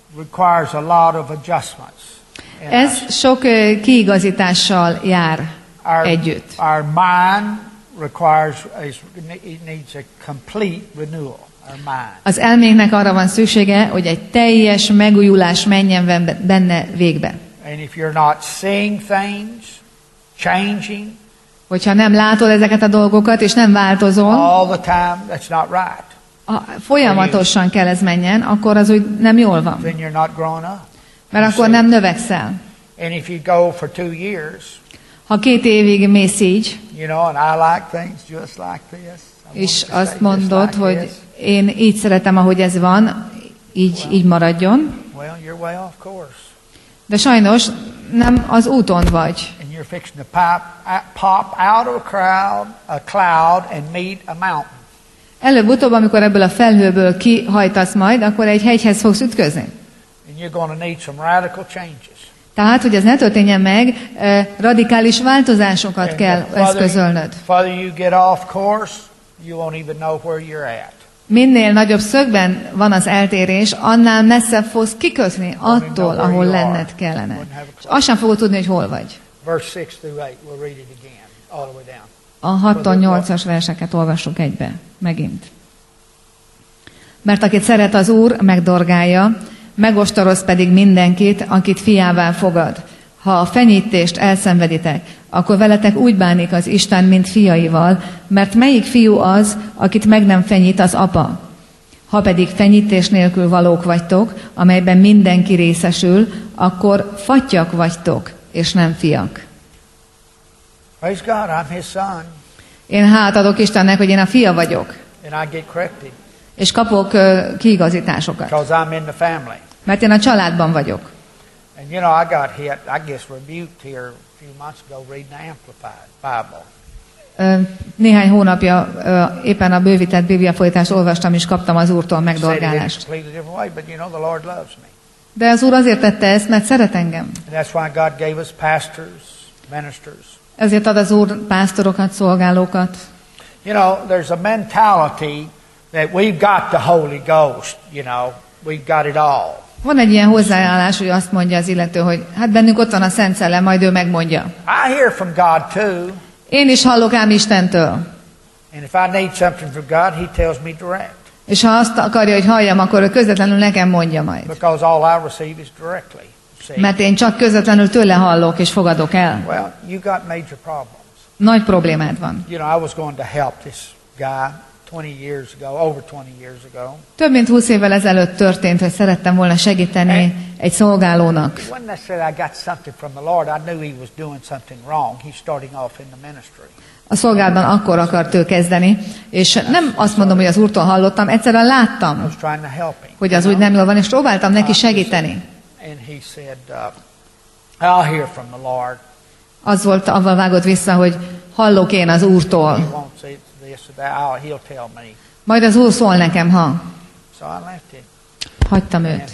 requires a lot of adjustments. in us. Ez sok ö, kiigazítással jár. our, együtt. our mind requires, is, it needs a complete renewal. Our mind. Az elménknek arra van szüksége, hogy egy teljes megújulás menjen benne végbe. And if you're not seeing things changing, hogyha nem látod ezeket a dolgokat, és nem változol, all the time, that's not right. a, folyamatosan kell ez menjen, akkor az úgy nem jól van. Then you're not growing up. Mert akkor nem növekszel. And if you go for two years, ha két évig mész így, you know, and I like things just like this, és azt mondod, hogy én így szeretem, ahogy ez van, így, így maradjon. Well, you're way off course. De sajnos nem az úton vagy. And you're fixing to pop, pop out of a crowd, a cloud and meet a mountain. Előbb-utóbb, amikor ebből a felhőből kihajtasz majd, akkor egy hegyhez fogsz ütközni. And you're going to need some radical changes. Tehát, hogy ez ne történjen meg, radikális változásokat kell eszközölnöd. Further you get off course, you won't even know where you're at. Minél nagyobb szögben van az eltérés, annál messzebb fogsz kikötni attól, ahol lenned kellene. És azt sem fogod tudni, hogy hol vagy. A hattól nyolcas verseket olvassuk egybe, megint. Mert akit szeret az Úr, megdorgálja, megostoroz pedig mindenkit, akit fiává fogad. Ha a fenyítést elszenveditek, akkor veletek úgy bánik az Isten, mint fiaival, mert melyik fiú az, akit meg nem fenyít az apa? Ha pedig fenyítés nélkül valók vagytok, amelyben mindenki részesül, akkor fattyak vagytok, és nem fiak. Praise God, I'm his son. Én hát adok Istennek, hogy én a fia vagyok. And I get corrected. És kapok uh, kiigazításokat. Because I'm in the family. Mert én a családban vagyok. And you know, I got hit, I guess rebuked here a few months ago reading the Amplified Bible. Néhány hónapja éppen a bővített Bibliafolytást olvastam, és kaptam az Úrtól megdorgálást. De az Úr azért tette ezt, mert szeret engem. Ezért ad az Úr pásztorokat, szolgálókat. You know, there's a mentality that we've got the Holy Ghost, you know, we've got it all. Van egy ilyen hozzáállás, hogy azt mondja az illető, hogy hát bennünk ott van a Szent Szellem, majd ő megmondja. I hear from God too. Én is hallok ám Istentől. And if I need something from God, he tells me direct. És ha azt akarja, hogy halljam, akkor ő közvetlenül nekem mondja majd. Because all I receive is directly. Mert én csak közvetlenül tőle hallok és fogadok el. Well, you got major problems. Nagy problémád van. You know, I was going to help this guy twenty years ago, over twenty years ago. Több mint húsz évvel ezelőtt történt, hogy szerettem volna segíteni egy szolgálónak. When I said I got something from the Lord, I knew he was doing something wrong. He's starting off in the ministry. A szolgálatban akkor akart ő kezdeni, és nem azt mondom, hogy az Úrtól hallottam, egyszerűen láttam, hogy az úgy nem jól van, és próbáltam neki segíteni. Az volt, avval vágott vissza, hogy hallok én az Úrtól. Majd az Úr szól nekem, ha. Hagytam őt.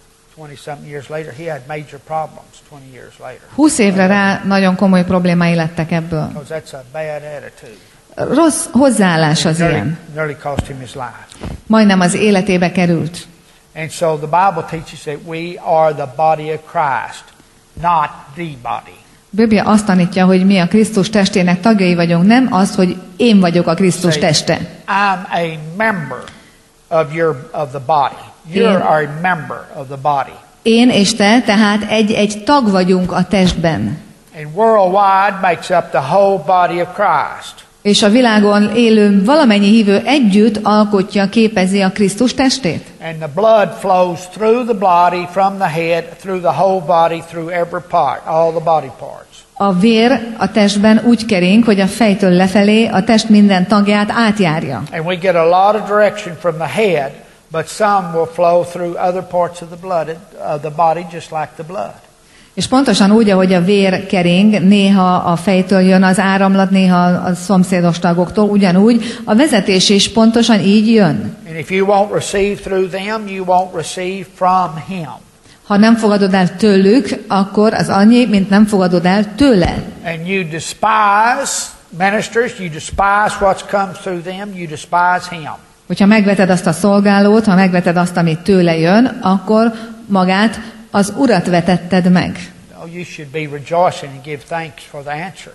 Húsz évre rá nagyon komoly problémái lettek ebből. Rossz hozzáállás az ilyen. Majdnem az életébe került. And so the Bible teaches that we are the body of Christ, not the body. Biblia azt tanítja, hogy mi a Krisztus testének tagjai vagyunk, nem az, hogy én vagyok a Krisztus teste. I'm a member of your of the body. You're a member of the body. Én és te, tehát egy-egy tag vagyunk a testben. And worldwide makes up the whole body of Christ. És a világon élő valamennyi hívő együtt alkotja, képezi a Krisztus testét. And the blood flows through the body from the head through the whole body through every part, all the body parts. A vér a testben úgy kering, hogy a fejtől lefelé a test minden tagját átjárja. And we get a lot of direction from the head, but some will flow through other parts of the blood of the body just like the blood. És pontosan úgy, ahogy a vér kering, néha a fejtől jön az áramlat, néha a szomszédos tagoktól, ugyanúgy a vezetés is pontosan így jön. And if you won't receive through them, you won't receive from him. Ha nem fogadod el tőlük, akkor az annyi, mint nem fogadod el tőle. And you despise ministers, you despise what comes through them, you despise him. Hogyha megveted azt a szolgálót, ha megveted azt, amit tőle jön, akkor magát, az Urat vetetted meg.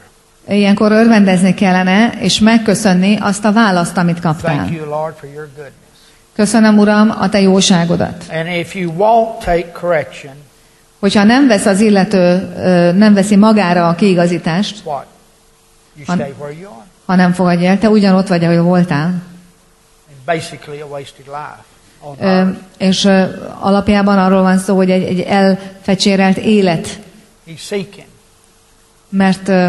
Ilyenkor örvendezni kellene, és megköszönni azt a választ, amit kaptál. Thank you, Lord, for your goodness. Köszönöm, Uram, a te jóságodat. And if you won't take correction, Hogyha nem vesz az illető, ö, nem veszi magára a kiigazítást, what? You Han- stay where you are. ha nem fogadja el, te ugyanott vagy, ahol voltál. And basically a wasted life on Ö, earth. és ö, alapjában arról van szó, hogy egy, egy elfecsérelt élet, He's seeking, mert ö, uh,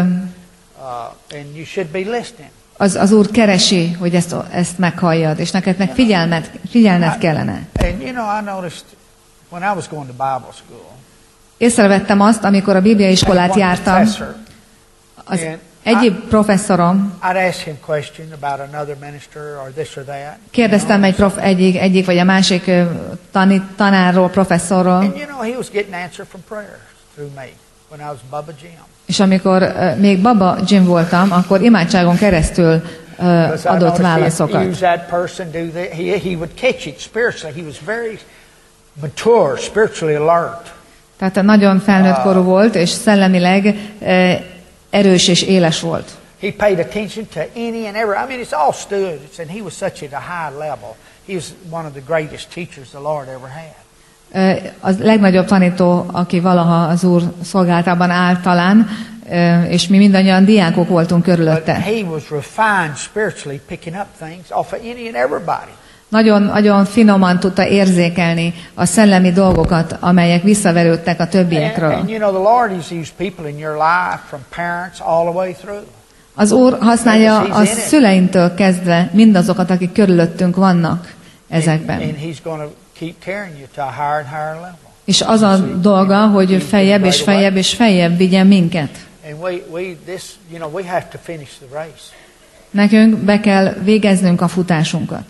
and you should be listening. az, az Úr keresi, hogy ezt, ezt meghalljad, és neked meg figyelned, figyelned kellene. And you know, I noticed when I was going to Bible school, Észrevettem azt, amikor a Biblia iskolát one jártam, professor, az and egyik professzorom, I'd ask him question about another minister or this or that. kérdeztem egy prof, egyik, egyik vagy a másik ö, tani, tanárról, professzorról, And you know, he was getting answer from prayers through me when I was Bubba Jim. és amikor ö, még Baba Jim voltam, akkor imádságon keresztül ö, Because I adott noticed he'd válaszokat. use that person, do that. He, he would catch it spiritually. He was very mature, spiritually alert. Tehát nagyon felnőtt korú volt, és szellemileg ö, erős és éles volt. He paid attention to any and every. I mean, it's all stood. It's, and he was such at a high level. He was one of the greatest teachers the Lord ever had. Ö, Az legnagyobb tanító, aki valaha az Úr szolgáltában állt talán, ö, és mi mindannyian diákok voltunk But körülötte. he was refined spiritually, picking up things off of any and everybody. Nagyon, nagyon finoman tudta érzékelni a szellemi dolgokat, amelyek visszaverődtek a And, többiekről. and you know, the Lord has used people in your life, from parents all the way through. Az Úr használja a szüleintől kezdve mindazokat, akik körülöttünk vannak ezekben. And, and he's going to keep carrying you to a higher and higher level. És az a dolga, hogy feljebb és feljebb és feljebb vigyen minket. And we, we, this, you know, we have to finish the race. Nekünk be kell végeznünk a futásunkat.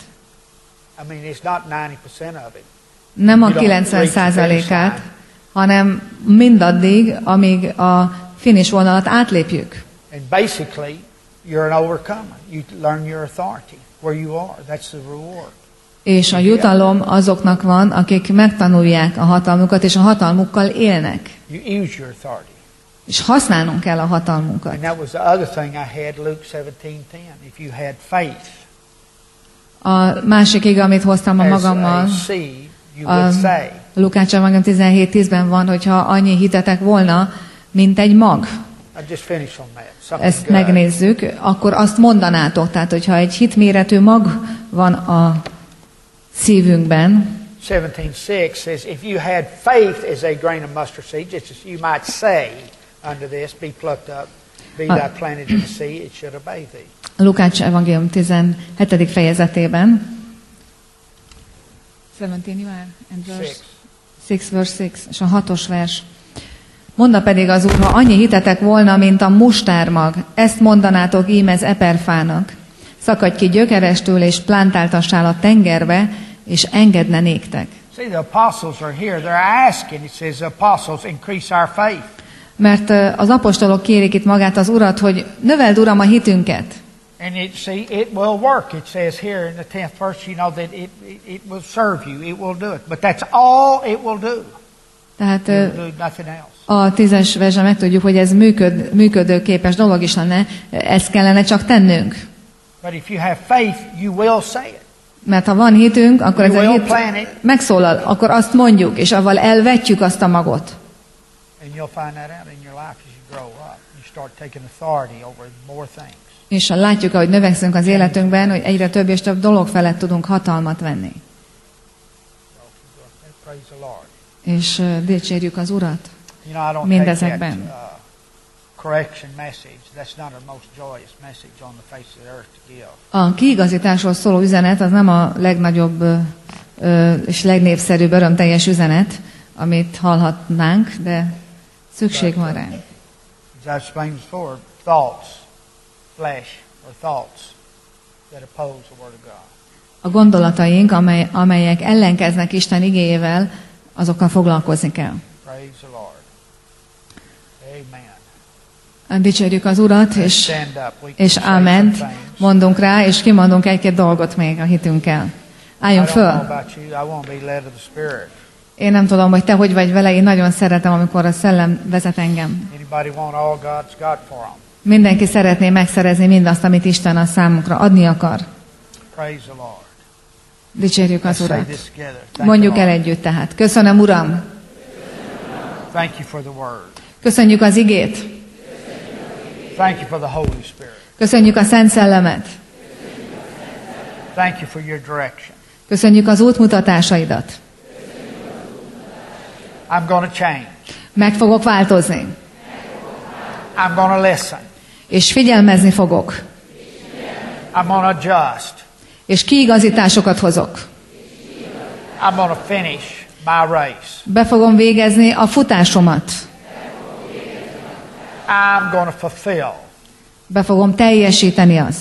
I mean, it's not ninety percent of it. Nem a kilencven százalékát, hanem mindaddig, amíg a finish vonalat átlépjük. And basically, you're an overcomer. You learn your authority where you are. That's the reward. És a jutalom azoknak van, akik megtanulják a hatalmukat, és a hatalmukkal élnek. You use your authority. És használnunk kell a hatalmunkat. And that was the other thing I had, Luke seventeen ten. If you had faith A másik ige, amit hoztam a as magammal, a seed, you a would say. Lukács evangélium tizenhét tízben van, hogyha annyi hitetek volna, mint egy mag. I'll just finish on that. Something Ezt good. megnézzük, akkor azt mondanátok, tehát hogyha egy hitméretű mag van a szívünkben, seventeen six says, if you had faith as a grain of mustard seed, just as you might say unto this, be plucked up, be thou planted in the sea, it should obey thee. Lukács evangélium tizenhetedik fejezetében, seventeen you are, and verse Six. six verse six, és a hatos vers. Mondta pedig az Úr, ha annyi hitetek volna, mint a mustármag, ezt mondanátok ímez eperfának. Szakadj ki gyökerestől, és plántáltassál a tengerbe, és engedne néktek. See, the apostles are here. They're asking, it says, the apostles, increase our faith. Mert ö, az apostolok kérik itt magát az Urat, hogy növeld, Uram, a hitünket. And it, see, it will work. It says here in the tenth verse, you know, that it, it, it will serve you. It will do it. But that's all it will do. Tehát It ö, will do nothing else. a tízes versen megtudjuk, hogy ez működ, működőképes dolog is lenne, ezt kellene csak tennünk. But if you have faith, you will say it. Mert ha van hitünk, akkor ez You a will hit plant it. megszólal, akkor azt mondjuk, és avval elvetjük azt a magot. And you'll find that out in your life as you grow up. You start taking authority over more things. És látjuk, ahogy növekszünk az életünkben, hogy egyre több és több dolog felett tudunk hatalmat venni. Praise the Lord. És uh, dicsérjük az Urat. You know, I don't take that Mindezekben. uh, correction message. That's not a most joyous message on the face of the earth to give. A kiigazításról szóló üzenet az nem a legnagyobb ö, ö, és legnépszerűbb, örömteljes üzenet, amit hallhatnánk, de szükség van rá. As I explained before, thoughts, flesh, or thoughts that oppose the Word of God. A gondolataink, amely, amelyek ellenkeznek Isten igéjével, azokkal foglalkozni kell. Praise the Lord. Amen. Dicsérjük az Urat, és, Stand up. We can és say áment some things. mondunk rá, és kimondunk egy-két dolgot még a hitünkkel. I Álljunk don't know föl! about you. I want to be led of the Spirit. Én nem tudom, hogy te hogy vagy vele, én nagyon szeretem, amikor a szellem vezet engem. Anybody want all God's got for them? Mindenki szeretné megszerezni mindazt, amit Isten a számunkra adni akar. Praise the Lord. Dicsérjük az Let's say Urat. this together. Thank Mondjuk you, el Lord. együtt tehát. Köszönöm, Uram. Thank you for the word. Köszönjük az igét. Thank you for the Holy Spirit. Köszönjük a Szent Szellemet. Thank you for your direction. Köszönjük az útmutatásaidat. I'm going to change. Meg fogok változni. I'm going to listen. És figyelmezni fogok. I'm going to adjust. És kiigazításokat hozok. I'm going to finish my race. Be fogom végezni a futásomat. I'm going to fulfill Be fogom teljesíteni azt,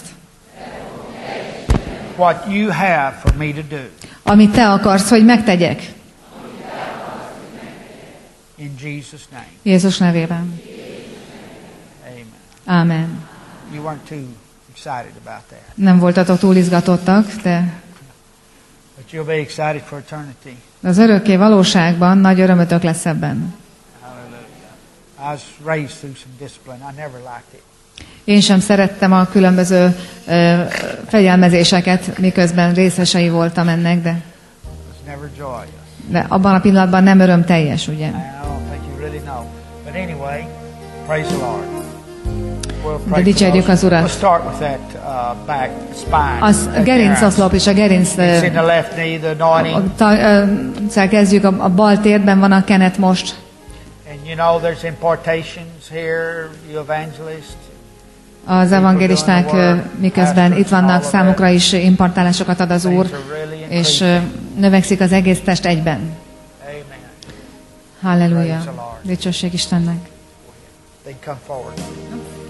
what you have for me to do. amit te akarsz, hogy megtegyek. In Jesus' name. Jézus nevében. Amen. Ámen. You weren't too excited about that. Nem voltatok túl izgatottak, de But you'll be excited for eternity. az örökké valóságban nagy örömötök lesz ebben. Hallelujah. I was raised through some discipline. I never liked it. Én sem szerettem a különböző ö, fegyelmezéseket, miközben részesei voltam ennek, de, It was never joyous. de abban a pillanatban nem örömteljes, ugye? I don't think you really know. But anyway, praise the Lord. We'll De pray dicsérjük for az those. Urat. We'll start with that uh, back spine. Az That gerincoszlop és a gerinc... It's in the left knee, the anointing. Szóval kezdjük, a, a bal térben van a kenet most. And you know there's impartations here, you evangelist. Az evangélisták ö, miközben itt vannak, számukra is impartálásokat ad az Úr, Things are really és increasing. ö, növekszik az egész test egyben. Amen. Halleluja. Praise the Lord. Dicsőség Istennek. They come forward.